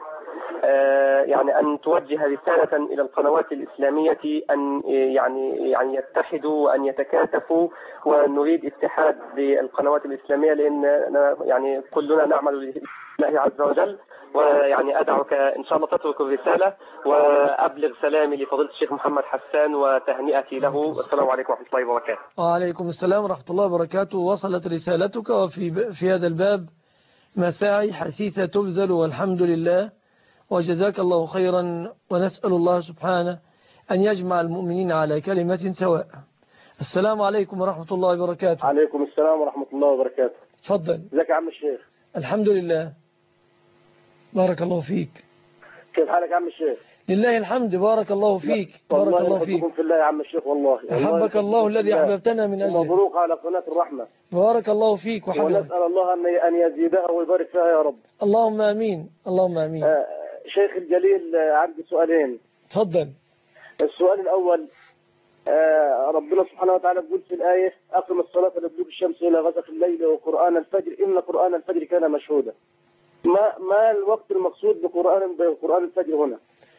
يعني أن توجه رسالة إلى القنوات الإسلامية أن يعني يتحدوا وأن يتكاتفوا، ونريد اتحاد للقنوات الإسلامية لأن يعني كلنا نعمل لله عز وجل. ويعني أدعوك إن شاء الله تترك الرسالة وأبلغ سلامي لفضيلة الشيخ محمد حسان وتهنئتي له. والسلام عليكم ورحمة الله وبركاته. وعليكم السلام ورحمة الله وبركاته. وصلت رسالتك، وفي هذا الباب مساعي حثيثة تبذل والحمد لله، وجزاك الله خيرا، ونسأل الله سبحانه أن يجمع المؤمنين على كلمة سواء. السلام عليكم ورحمة الله وبركاته. عليكم السلام ورحمة الله وبركاته. تفضل. ازيك يا عم الشيخ؟ الحمد لله، بارك الله فيك. كيف حالك يا عم الشيخ؟ لله الحمد، بارك الله فيك. بارك الله فيك. في الله يا عم الشيخ والله. أحبك الله الذي أحببتنا من أجله. مبروك على قناة الرحمة. بارك الله فيك وحبيبك. ونسأل الله أن يزيدها ويبارك فيها يا رب. اللهم آمين. اللهم آمين. شيخ الجليل عندي سؤالين. تفضل. السؤال الأول، ربنا سبحانه وتعالى بيقول في الآية أقم الصلاة لدلوك الشمس إلى غسق الليل وقرآن الفجر إن قرآن الفجر كان مشهودا. ما الوقت المقصود بقرآن الفجر هنا؟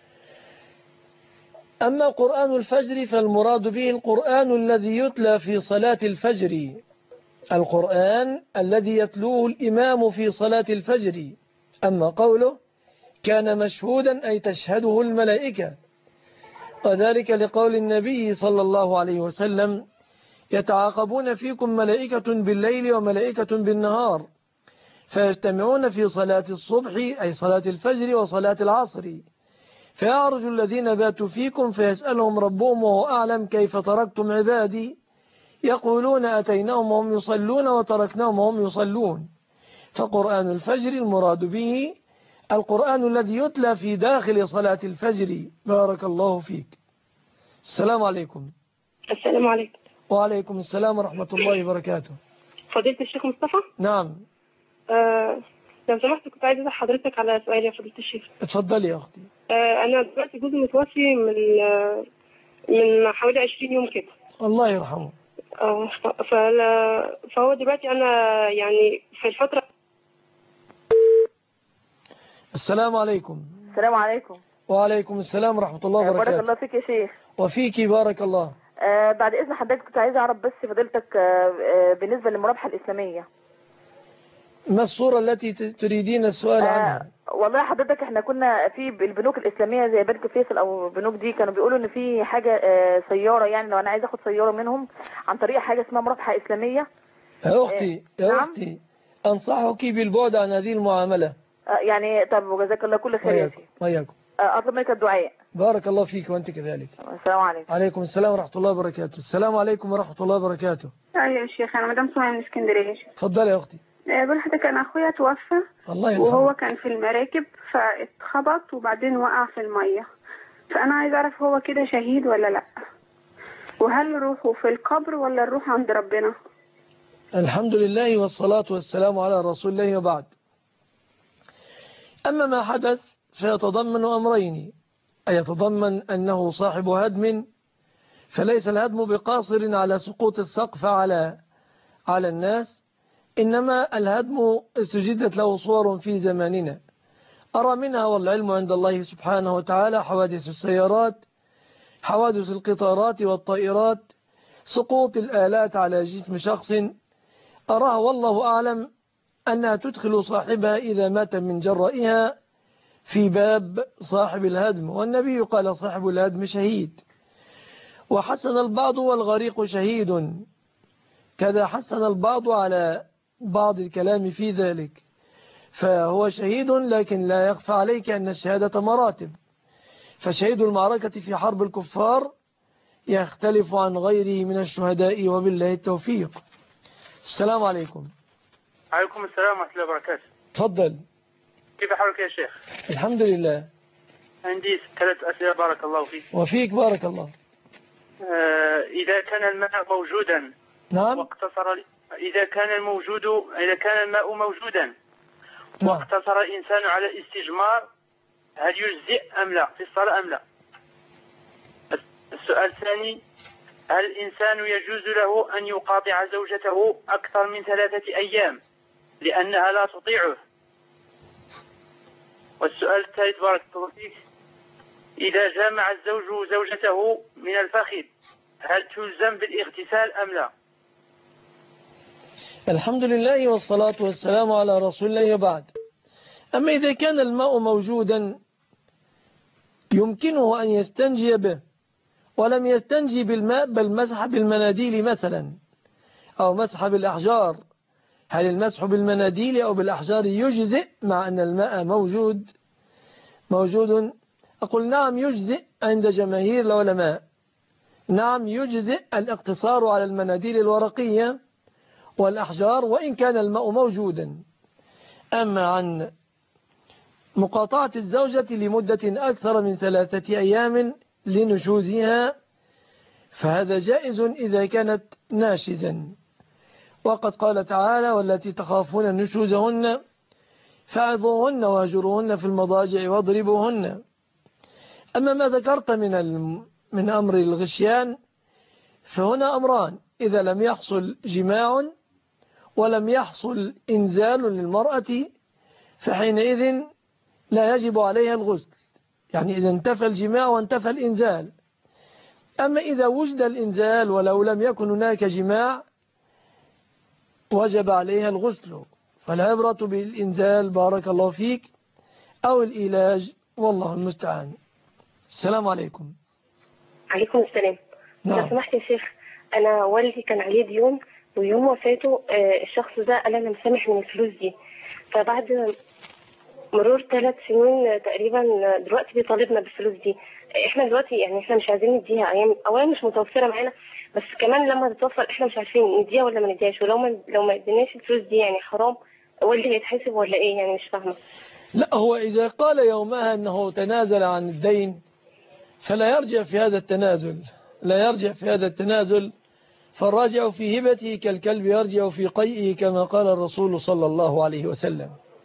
أما قرآن الفجر فالمراد به القرآن الذي يتلى في صلاة الفجر، القرآن الذي يتلوه الإمام في صلاة الفجر. أما قوله كان مشهودا أي تشهده الملائكة، وذلك لقول النبي صلى الله عليه وسلم يتعاقبون فيكم ملائكة بالليل وملائكة بالنهار فيجتمعون في صلاة الصبح أي صلاة الفجر وصلاة العصر، فيعرج الذين باتوا فيكم فيسألهم ربهم وهو أعلم كيف تركتم عبادي، يقولون أتيناهم وهم يصلون وتركناهم وهم يصلون. فقرآن الفجر المراد به القرآن الذي يتلى في داخل صلاة الفجر. بارك الله فيك. السلام عليكم. السلام عليكم. وعليكم السلام ورحمة الله وبركاته. فضيلة الشيخ مصطفى؟ نعم. لو سمحت كنت عايزة أسأل حضرتك على سؤال يا فضيلة الشيخ. اتفضلي يا أختي. أنا دلوقتي جوزي متوفي من حوالي 20 يوم كده. الله يرحمه. فهو دلوقتي أنا يعني في الفترة. السلام عليكم. السلام عليكم. وعليكم السلام ورحمة الله وبركاته. بارك الله فيك يا شيخ. وفيك بارك الله. بعد إذن حضرتك كنت عايزة أعرف بس فضيلتك بالنسبة للمرابحة الإسلامية، ما الصورة التي تريدين السؤال عنها؟ والله حضرتك احنا كنا في البنوك الإسلامية زي بنك فيصل أو البنوك دي كانوا بيقولوا إن في حاجة سيارة، يعني لو أنا عايز أخد سيارة منهم عن طريق حاجة اسمها مرابحة إسلامية. يا أختي أختي أنصحك بالبعد عن هذه المعاملة. يعني طب وجزاك الله كل خير يا شيخ. وياكم. أطلب منك الدعاء. بارك الله فيك وأنت كذلك. السلام عليكم. عليكم السلام ورحمة الله وبركاته. السلام عليكم ورحمة الله وبركاته. أيوة يا شيخ، أنا مدام سمية من اسكندرية. اتفضلي يا أختي. بقول لحضرتك أنا أخويا توفى الله يرحمه، وهو كان في المراكب فاتخبط وبعدين وقع في المية، فأنا عايز أعرف هو كده شهيد ولا لأ؟ وهل روحه في القبر ولا الروح عند ربنا؟ الحمد لله والصلاة والسلام على رسول الله وبعد. أما ما حدث فيتضمن أمرين، أي يتضمن أنه صاحب هدم، فليس الهدم بقاصر على سقوط السقف على الناس، إنما الهدم استجدت له صور في زماننا أرى منها والعلم عند الله سبحانه وتعالى حوادث السيارات، حوادث القطارات والطائرات، سقوط الآلات على جسم شخص أراها والله أعلم أنها تدخل صاحبها إذا مات من جرائها في باب صاحب الهدم، والنبي قال صاحب الهدم شهيد. وحسن البعض والغريق شهيد، كذا حسن البعض على بعض الكلام في ذلك، فهو شهيد، لكن لا يخفى عليك أن الشهادة مراتب، فشهيد المعركة في حرب الكفار يختلف عن غيره من الشهداء، وبالله التوفيق. السلام عليكم. عليكم السلام ورحمة الله وبركاته. تفضل. كيف حالك يا شيخ؟ الحمد لله. عندي 3 أسئلة بارك الله فيك. وفيك بارك الله. إذا كان الماء موجودا، نعم، إذا كان الماء موجودا واقتصر الإنسان على الاستجمار، هل يجزئ أم لا في الصلاة أم لا؟ السؤال الثاني، هل الإنسان يجوز له أن يقاطع زوجته أكثر من 3 أيام لأنها لا تطيعه؟ والسؤال الثالث بارك الله فيك، إذا جامع الزوج زوجته من الفخذ هل تلزم بالاغتسال أم لا؟ الحمد لله والصلاة والسلام على رسول الله وبعد. أما إذا كان الماء موجودا يمكنه أن يستنجي به ولم يستنجي بالماء بل مسح بالمناديل مثلا أو مسح بالأحجار، هل المسح بالمناديل أو بالأحجار يجزئ مع أن الماء موجود؟ أقول نعم يجزئ عند جماهير العلماء، نعم يجزئ الاقتصار على المناديل الورقية والأحجار وإن كان الماء موجودا. أما عن مقاطعة الزوجة لمدة أكثر من 3 أيام لنشوزها فهذا جائز إذا كانت ناشزا، وقد قال تعالى والتي تخافون نشوزهن فعظوهن واهجروهن في المضاجع واضربوهن. أما ما ذكرت من أمر الغشيان فهنا أمران، إذا لم يحصل جماع ولم يحصل إنزال للمرأة فحينئذ لا يجب عليها الغسل، يعني إذا انتفى الجماع وانتفى الإنزال. أما إذا وجد الإنزال ولو لم يكن هناك جماع وجب عليها الغسل، فالعبرة بالإنزال بارك الله فيك أو الإيلاج والله المستعان. السلام عليكم. عليكم السلام. لو سمحت يا شيخ، أنا والدي كان عليه ديون ويوم وفاته الشخص ده قال أنا مسامح من الفلوس دي، فبعد مرور 3 سنين تقريبا دلوقتي بيطالبنا بالفلوس دي. احنا دلوقتي يعني احنا مش عايزين نديها، اولا مش متوفره معانا، بس كمان لما تتوفر احنا مش عارفين نديها ولا ما نديهاش، ولو ما اديناش الفلوس دي يعني حرام والدي هيتحاسب ولا ايه؟ يعني مش فاهمه. لا، هو اذا قال يومها انه تنازل عن الدين فلا يرجع في هذا التنازل، لا يرجع في هذا التنازل، فالراجع في هبته كالكلب يرجع في قيئه كما قال الرسول صلى الله عليه وسلم.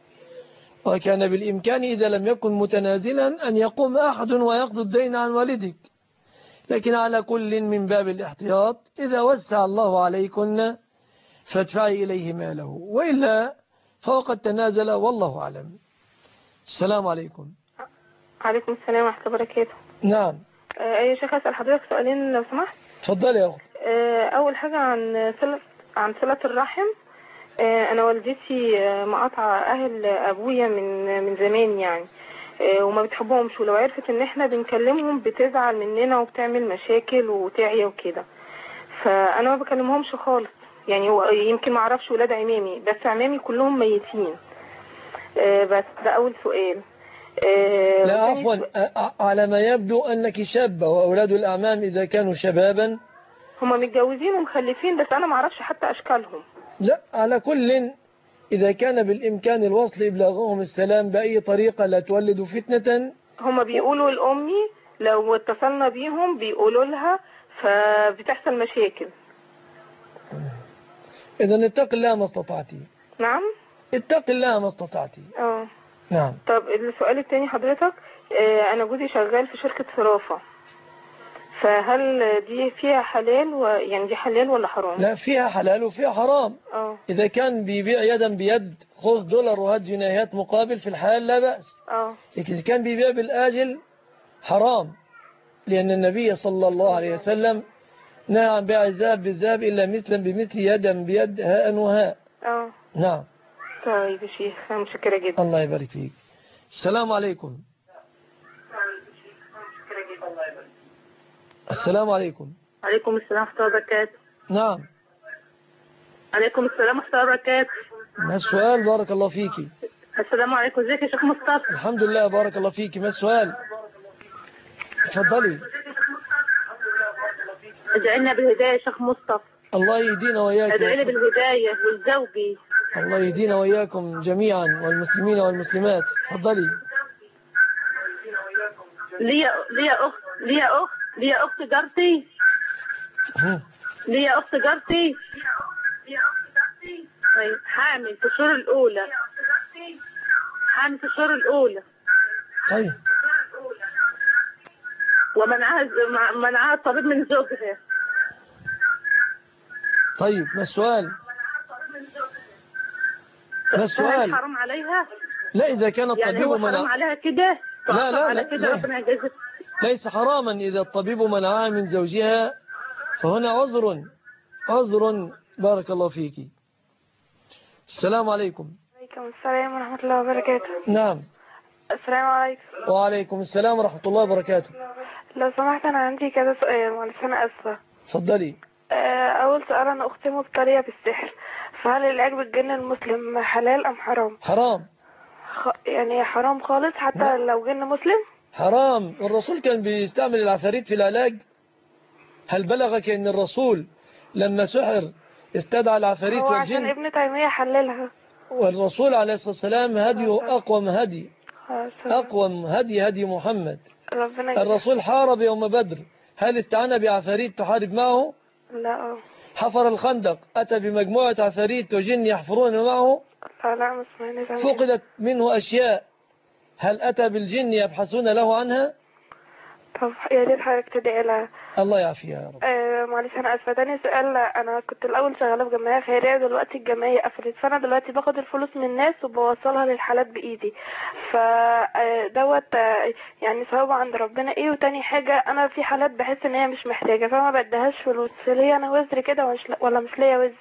وكان بالإمكان إذا لم يكن متنازلا أن يقوم أحد ويقضي الدين عن والدك، لكن على كل من باب الاحتياط إذا وسع الله عليكن فادفعي إليه ماله، وإلا فهو قد تنازل والله أعلم. السلام عليكم. عليكم السلام ورحمة الله وبركاته. نعم. يا شيخ أسأل حضرتك سؤالين لو سمحت. تفضل يا أخي. أول حاجة عن صلة الرحم. أنا والدتي مقاطعة أهل أبويا من زمان يعني، وما بتحبهمش، ولو عرفت إن إحنا بنكلمهم بتزعل مننا وبتعمل مشاكل وتعيا وكده، فأنا ما بكلمهمش خالص يعني. يمكن ما أعرفش ولاد عمامي، بس عمامي كلهم ميتين. بس ده أول سؤال. لا عفوا، على ما يبدو أنك شابة، وأولاد الأعمام إذا كانوا شبابا هم متجوزين ومخلفين، بس أنا ما أعرفش حتى أشكالهم. لا، على كل إذا كان بالإمكان الوصل إبلاغهم السلام بأي طريقة لا تولد فتنة. هم بيقولوا لأمي لو اتصلنا بيهم بيقولوا لها فبتحصل مشاكل. إذا اتق الله ما استطعتي. نعم. اتق الله ما استطعتي. نعم. طب السؤال التاني حضرتك، أنا جوزي شغال في شركة صرافة، فهل دي فيها حلال يعني دي حلال ولا حرام؟ لا، فيها حلال وفيها حرام. إذا كان بيبيع يدا بيد، خذ دولار وهات جنيهات مقابل، في الحال لا بأس. لكن إذا كان بيبيع بالآجل حرام، لأن النبي صلى الله عليه وسلم نهى عن بيع الذهب بالذهب إلا مثلا بمثل، يدا بيد، هاء وهاء. نعم. طيب يا شيخ، أنا متشكرة جدا. الله يبارك فيك. السلام عليكم. السلام عليكم. عليكم السلام ورحمة الله وبركاته. نعم. عليكم السلام ورحمة الله وبركاته. ما السؤال؟ بارك الله فيكي. السلام عليكم، ازيك يا شيخ مصطفى؟ الحمد لله، بارك الله فيكي. ما السؤال؟ اتفضلي. ادعينا بالهداية يا شيخ مصطفى. الله يهدينا وإياك. ادعينا بالهداية والزوجي. الله يهدينا وإياكم جميعا والمسلمين والمسلمات. اتفضلي. ليا أخت جارتي. ليا أخت جارتي حامل في الشهور الأولى. حامل في الشهور الأولى. طيب. ومنعها الطبيب من زوجها. طيب، ما السؤال؟ ما السؤال؟ حرام عليها؟ لا، إذا كان الطبيب يعني هو حرام عليها كده؟ لا. ليس حراما إذا الطبيب منعها من زوجها، فهنا عذر. بارك الله فيك. السلام عليكم. وعليكم السلام ورحمة الله وبركاته. نعم. السلام عليكم. وعليكم السلام ورحمة الله وبركاته. لو سمحت أنا عندي كذا سؤال، معلش أنا آسفة. اتفضلي. أول سؤال، أنا أختي مبتلية بالسحر، فهل العلاج بالجن المسلم حلال أم حرام؟ حرام. يعني حرام خالص حتى لو جن مسلم؟ حرام. الرسول كان بيستعمل العفاريت في العلاج. هل بلغك أن الرسول لما سحر استدعى العفاريت هو والجن؟ عشان ابن تيمية حللها. والرسول عليه الصلاة والسلام هديه أقوم هدي محمد. الرسول حارب يوم بدر، هل استعان بعفاريت تحارب معه؟ لا. حفر الخندق، أتى بمجموعة عفاريت وجن يحفرون معه؟ لا، ما سمعناش. فقدت منه أشياء، هل أتى بالجن يبحثون له عنها؟ طب يا ريت حضرتك تدعي لها. الله يعافيها يا رب. معلش انا اسفه. تاني سؤال، انا كنت الاول شغاله في جمعيه خيريه، دلوقتي الجمعيه قفلت، فانا دلوقتي باخد الفلوس من الناس وبوصلها للحالات بايدي، فدوت يعني ثواب عند ربنا ايه. وتاني حاجه، انا في حالات بحس ان هي مش محتاجه فما بديهاش فلوس، فليا انا وزر كده ولا مش ليا وزر؟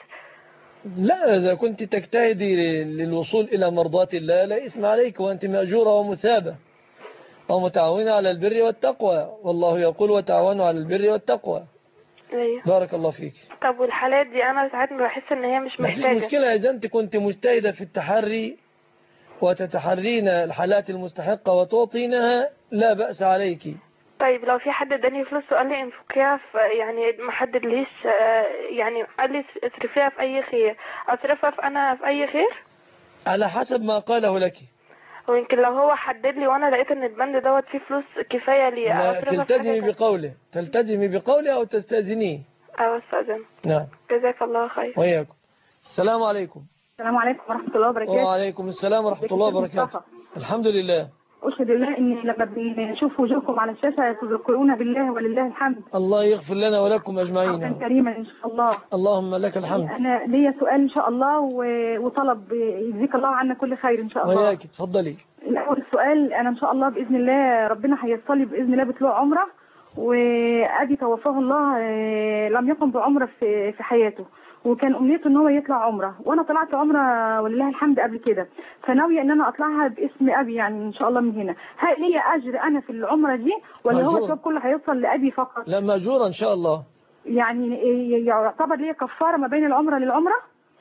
لا، إذا كنت تجتهدي للوصول إلى مرضات الله لا إثم عليك، وأنت مأجورة ومثابة ومتعاونة على البر والتقوى، والله يقول وتعاونوا على البر والتقوى. أيوه. بارك الله فيك. طب والحالات دي أنا ساعات بحس إن هي مش محتاجة. مفيش مشكلة إذا أنت كنت مجتهدة في التحري وتتحرين الحالات المستحقة وتعطينها، لا بأس عليك. طيب لو في حد اداني فلوس وقال لي انفقيها يعني ما حددليش، يعني قال لي اصرفيها في أي خير، أصرفها في أي خير؟ على حسب ما قاله لك. ويمكن لو هو حدد لي وانا لقيت ان البند دوت فيه فلوس كفايه لي اصرفها. تلتزمي بقوله او تستاذنيه. استاذن. نعم. جزاك الله خير. وياكم. السلام عليكم. السلام عليكم ورحمه الله وبركاته. وعليكم السلام ورحمه الله وبركاته. الحمد لله. أشهد الله إن لما بنشوف وجوهكم على الشاشة تذكرون بالله ولله الحمد. الله يغفر لنا ولكم أجمعين. كريما إن شاء الله. اللهم لك الحمد. أنا ليا سؤال إن شاء الله وطلب يجزيك الله عنا كل خير إن شاء الله. وياك تفضلي. الأول السؤال، أنا إن شاء الله بإذن الله ربنا هيسر لي بإذن الله بطلوع عمرة، وأبي توفاه الله لم يقم بعمرة في حياته، وكان امنيته ان هو يطلع عمره، وانا طلعت عمره ولله الحمد قبل كده، فناويه ان انا اطلعها باسم ابي يعني ان شاء الله من هنا. هل لي اجر انا في العمره دي ولا هو الثواب كله هيوصل لابي فقط؟ لا، ماجورا ان شاء الله. يعني يعتبر لي كفاره ما بين العمره للعمره؟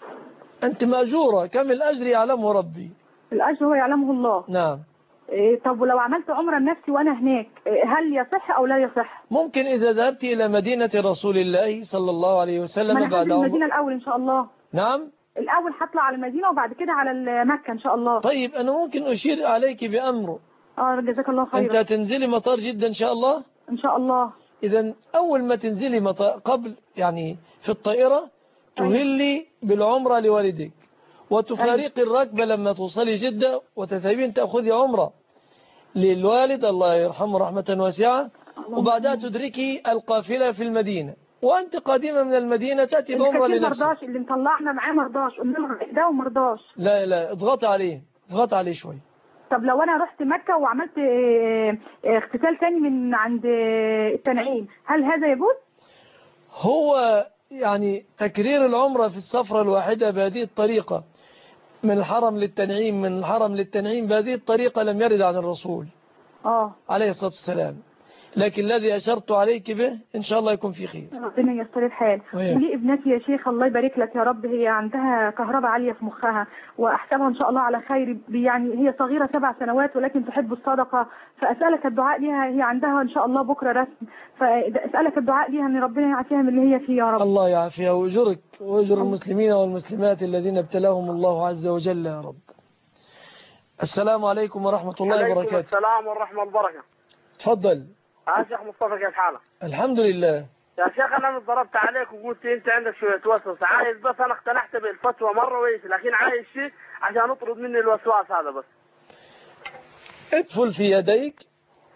انت ماجوره، كم الاجر يعلمه ربي. الاجر هو يعلمه الله. نعم. طب ولو عملت عمره لنفسي وانا هناك هل يصح او لا يصح؟ ممكن اذا ذهبت الى مدينه رسول الله صلى الله عليه وسلم بعد المدينه الاول ان شاء الله. نعم. الاول هطلع على المدينه وبعد كده على مكه ان شاء الله. طيب انا ممكن اشير عليك بامر. جزاك الله خيرا. انت هتنزلي مطار جدة ان شاء الله. ان شاء الله. إذا أول ما تنزلي قبل يعني في الطائرة تهلي بالعمرة لوالدك، وتفارقي الركبة لما توصلي جدة وتذهبين تأخذي عمرة للوالد الله يرحمه رحمة واسعة، وبعدها تدركي القافلة في المدينة، وأنت قادمة من المدينة تأتي بعمرة لنفسك. اللي مطلعنا معاه مرضاش، قلنا له ده ومرضاش. لا اضغط عليه شوي. طب لو أنا رحت مكة وعملت اغتسال تاني من عند التنعيم، هل هذا يجوز؟ هو يعني تكرير العمرة في السفرة الواحدة بهذه الطريقة من الحرم للتنعيم بهذه الطريقة لم يرد عن الرسول عليه الصلاة والسلام، لكن الذي أشرت عليك به إن شاء الله يكون في خير. ربنا ييسر الحال. ولي ابنتي يا شيخ الله يبارك لك يا رب، هي عندها كهرباء عالية في مخها، وأحسبها إن شاء الله على خير، يعني هي صغيرة 7 سنوات ولكن تحب الصدقة، فأسألك الدعاء لها، هي عندها إن شاء الله بكرة رسم، فأسألك الدعاء لها أن ربنا يعافيها من اللي هي فيه يا رب. الله يعافيها ويجرك ويجر المسلمين والمسلمات الذين ابتلاهم الله عز وجل يا رب. السلام عليكم ورحمة الله وبركاته. السلام ورحمة الله وبركاته. تفضل. شيخ مصطفى كيف حالك؟ الحمد لله. يا شيخ أنا ضربت عليك وقلت أنت عندك شوية وسوس، عايز بس أنا اقتنعت بالفتوى مرة ويش، لكن عايز شيء عشان أطرد مني الوسواس هذا بس. ادفل في يديك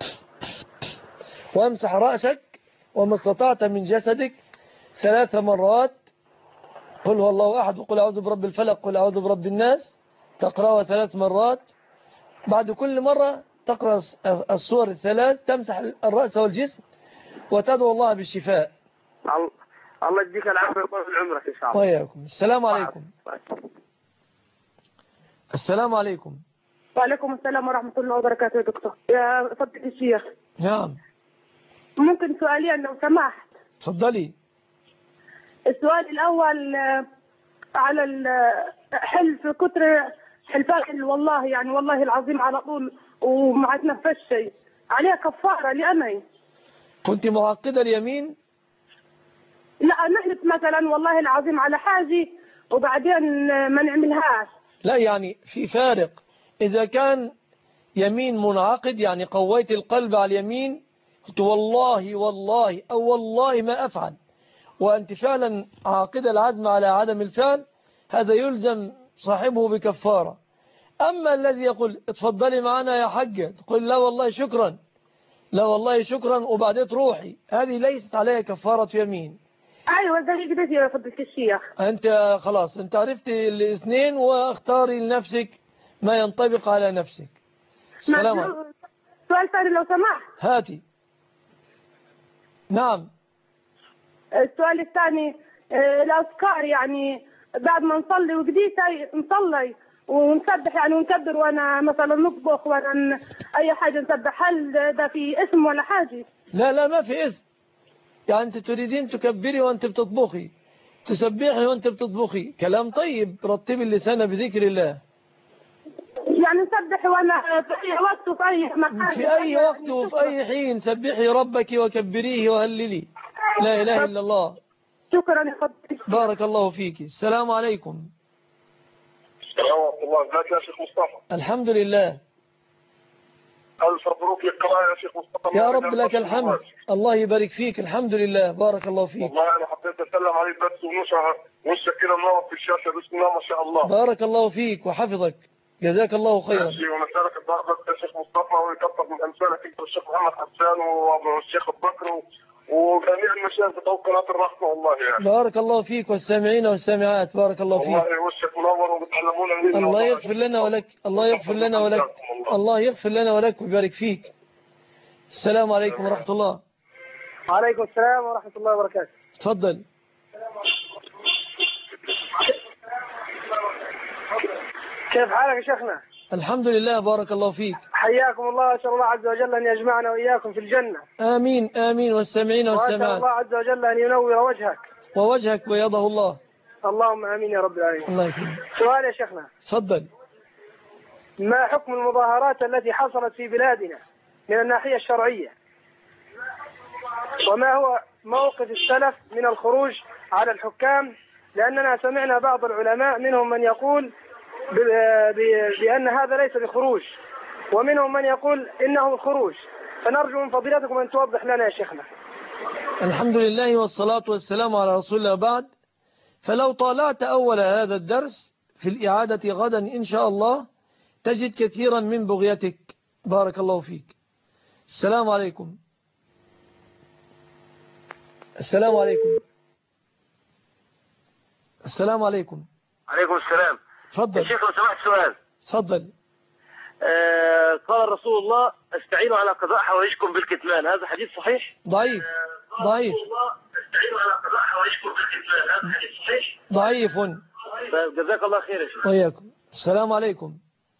وامسح رأسك وما استطعت من جسدك 3 مرات، قل هو الله أحد وقل أعوذ برب الفلق قل أعوذ برب الناس، تقرأها 3 مرات. بعد كل مرة تقرأ السور 3، تمسح الرأس والجسم وتدعو الله بالشفاء. الله يديك العافية ويطول عمرك إن شاء الله. وياكم. السلام عليكم. السلام عليكم. وعليكم السلام ورحمة الله وبركاته يا دكتور. يا فضيلة الشيخ. نعم. ممكن سؤالين لو سمحت؟ تفضلي. السؤال الأول على الحلف، كتر حلفان والله يعني والله العظيم على طول وما تنفذش شيء، عليها كفارة لأمي. كنت معقدة اليمين؟ لا نحلف مثلا والله العظيم على حاجة وبعدين ما نعملهاش. لا يعني في فارق، إذا كان يمين منعقد يعني قويت القلب على اليمين قلت والله والله أو والله ما أفعل، وأنت فعلا عاقد العزم على عدم الفعل، هذا يلزم صاحبه بكفارة. أما الذي يقول اتفضلي معنا يا حجة، تقول لا والله شكرا، لا والله شكرا وبعدين تروحي، هذه ليست عليها كفارة يمين. أيوة زي كده يا فضيلة الشيخ. أنت خلاص أنت عرفت الاثنين، واختاري لنفسك ما ينطبق على نفسك. السلام عليكم. سؤال ثاني لو سمحت. هاتي. نعم. السؤال الثاني الأذكار، يعني بعد ما نصلي وقديت نصلي ونسبح يعني ونكبر وانا مثلا نطبخ وانا اي حاجة نسبح، هل ده في اسم ولا حاجة؟ لا ما في اسم، يعني انت تريدين تكبري وانت بتطبخي، تسبحي وانت بتطبخي، كلام طيب، رتبي اللسان بذكر الله. يعني نسبح وانا في اي وقت وفي اي مكان، في اي وقت وفي اي حين سبحي ربك وكبريه وهللي لا اله الا الله. شكرا يا فضيلة. بارك الله فيك. السلام عليكم. السلام ورحمة الله. ازيك يا شيخ مصطفى؟ الحمد لله. ألف مبروك للقراءة يا شيخ مصطفى. يا رب لك الحمد. الله يبارك فيك. الحمد لله. بارك الله فيك. والله أنا حبيت أسلم عليك بس وشك كده منور في الشاشة، بسم الله ما شاء الله. بارك الله فيك وحفظك، جزاك الله خيرا. ماشي، ونسألك الدعاء بس يا شيخ مصطفى، ويكثر من أمثالك أنت والشيخ محمد حسان والشيخ أبو بكر وجميع المشايخ بتوع قناة الرحمة والله يعني. بارك الله فيك والسامعين والسامعات. بارك الله فيك. والله وشك منور وبتعلمونا منه. الله يغفر لنا ولك. الله يغفر لنا ولك. الله يغفر لنا ولك ويبارك فيك. السلام عليكم ورحمة الله. وعليكم السلام ورحمة الله وبركاته. تفضل. كيف حالك يا شيخنا؟ الحمد لله. بارك الله فيك. حياكم الله، أسأل الله عز وجل أن يجمعنا وإياكم في الجنة. آمين آمين. والسامعين والسامعات. وأسأل الله عز وجل أن ينور وجهك ووجهك بيضه الله. اللهم آمين يا رب العالمين. الله يكرمك. سؤال يا شيخنا. تفضل. ما حكم المظاهرات التي حصلت في بلادنا من الناحية الشرعية؟ وما هو موقف السلف من الخروج على الحكام؟ لأننا سمعنا بعض العلماء منهم من يقول بأن هذا ليس بخروج، ومنهم من يقول إنه خروج، فنرجو من فضيلتكم أن توضح لنا يا شيخنا. الحمد لله والصلاة والسلام على رسول الله بعد. فلو طالعت أول هذا الدرس في الإعادة غدا إن شاء الله تجد كثيرا من بغيتك. بارك الله فيك. السلام عليكم. السلام عليكم. السلام عليكم. عليكم السلام. تفضل. يا شيخ لو سمحت سؤال. تفضل. قال رسول الله استعينوا على قضاء حوائجكم بالكتمان، هذا حديث صحيح؟ ضعيف. ضعيف. استعينوا على قضاء حوائجكم بالكتمان، هذا حديث صحيح؟ ضعيف. طيب جزاك الله خير يا شيخ. وإياكم. السلام عليكم.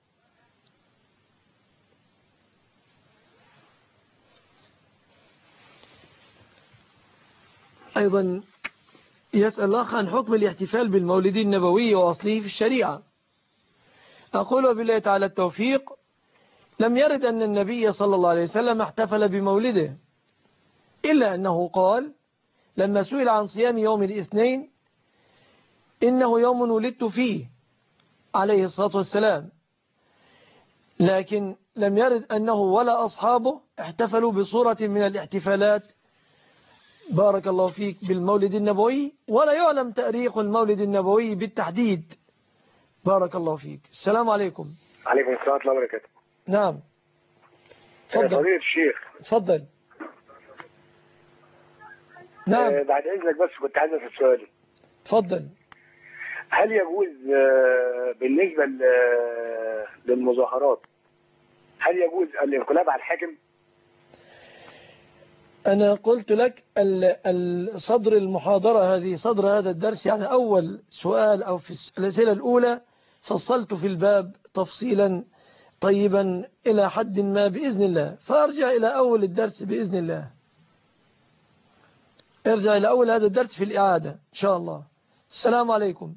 أيضا يسأل الأخ عن حكم الاحتفال بالمولد النبوي وأصله في الشريعة. أقول بالله تعالى التوفيق، لم يرد أن النبي صلى الله عليه وسلم احتفل بمولده، إلا أنه قال لما سئل عن صيام يوم الاثنين إنه يوم ولدت فيه عليه الصلاة والسلام، لكن لم يرد أنه ولا أصحابه احتفلوا بصورة من الاحتفالات بارك الله فيك بالمولد النبوي، ولا يعلم تاريخ المولد النبوي بالتحديد. بارك الله فيك. السلام عليكم. عليكم السلام ورحمة الله وبركاته. نعم. تفضل. فضيلة الشيخ. تفضل. نعم. بعد إذنك بس كنت عايز أسأل سؤال. تفضل. هل يجوز بالنسبة للمظاهرات هل يجوز الانقلاب على الحاكم؟ أنا قلت لك صدر المحاضرة هذه، صدر هذا الدرس، يعني أول سؤال أو في الأسئلة الأولى فصلت في الباب تفصيلا طيبا إلى حد ما بإذن الله، فأرجع إلى أول الدرس بإذن الله. ارجع إلى أول هذا الدرس في الإعادة إن شاء الله. السلام عليكم.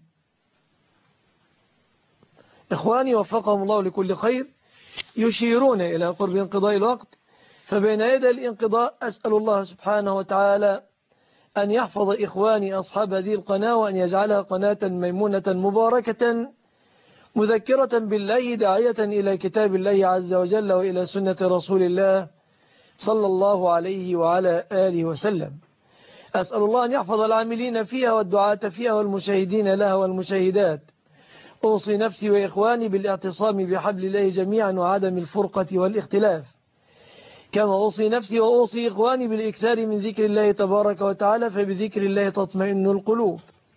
إخواني وفقهم الله لكل خير يشيرون إلى قرب انقضاء الوقت، فبين يدي الانقضاء أسأل الله سبحانه وتعالى أن يحفظ إخواني أصحاب هذه القناة، وأن يجعلها قناة ميمونة مباركة مذكرة بالله داعية إلى كتاب الله عز وجل وإلى سنة رسول الله صلى الله عليه وعلى آله وسلم. أسأل الله أن يحفظ العاملين فيها والدعاة فيها والمشاهدين لها والمشاهدات. أوصي نفسي وإخواني بالاعتصام بحبل الله جميعا وعدم الفرقة والاختلاف، كما أوصي نفسي وأوصي إخواني بالإكثار من ذكر الله تبارك وتعالى، فبذكر الله تطمئن القلوب،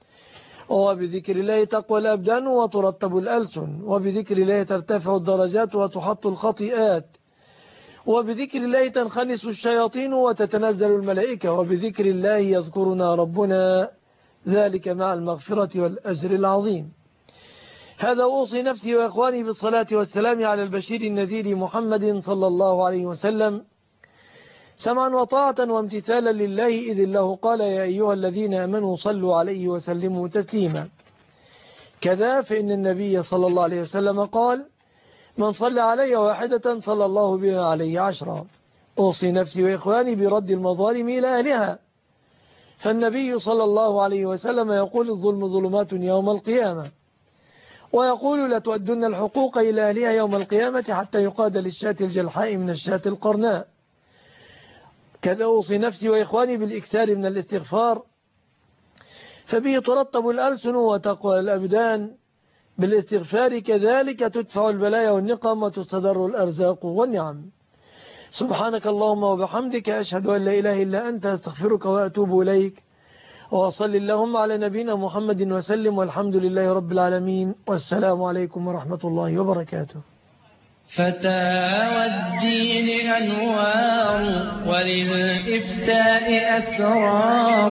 وبذكر الله تقوى الأبدان وترتب الألسن، وبذكر الله ترتفع الدرجات وتحط الخطيئات، وبذكر الله تنخنس الشياطين وتتنزل الملائكة، وبذكر الله يذكرنا ربنا، ذلك مع المغفرة والأجر العظيم. هذا أوصي نفسي وإخواني بالصلاة والسلام على البشير النذير محمد صلى الله عليه وسلم، سمعا وطاعة وامتثالا لله، إذ الله قال يا أيها الذين آمنوا صلوا عليه وسلموا تسليما. كذا فإن النبي صلى الله عليه وسلم قال من صلى علي واحدة صلى الله بها عليه 10. أوصي نفسي وإخواني برد المظالم إلى أهلها، فالنبي صلى الله عليه وسلم يقول الظلم ظلمات يوم القيامة، ويقول لتؤدن الحقوق إلى أهلها يوم القيامة حتى يقاد للشاة الجلحاء من الشاة القرناء. كذا أوصي نفسي وإخواني بالإكثار من الاستغفار، فبه ترطب الألسن وتقوى الأبدان، بالاستغفار كذلك تدفع البلايا والنقم وتستدر الأرزاق والنعم. سبحانك اللهم وبحمدك أشهد أن لا إله إلا أنت أستغفرك وأتوب إليك، وصل اللهم على نبينا محمد وسلم، والحمد لله رب العالمين، والسلام عليكم ورحمة الله وبركاته. فتاوى الدين أنوار وللإفتاء أسرار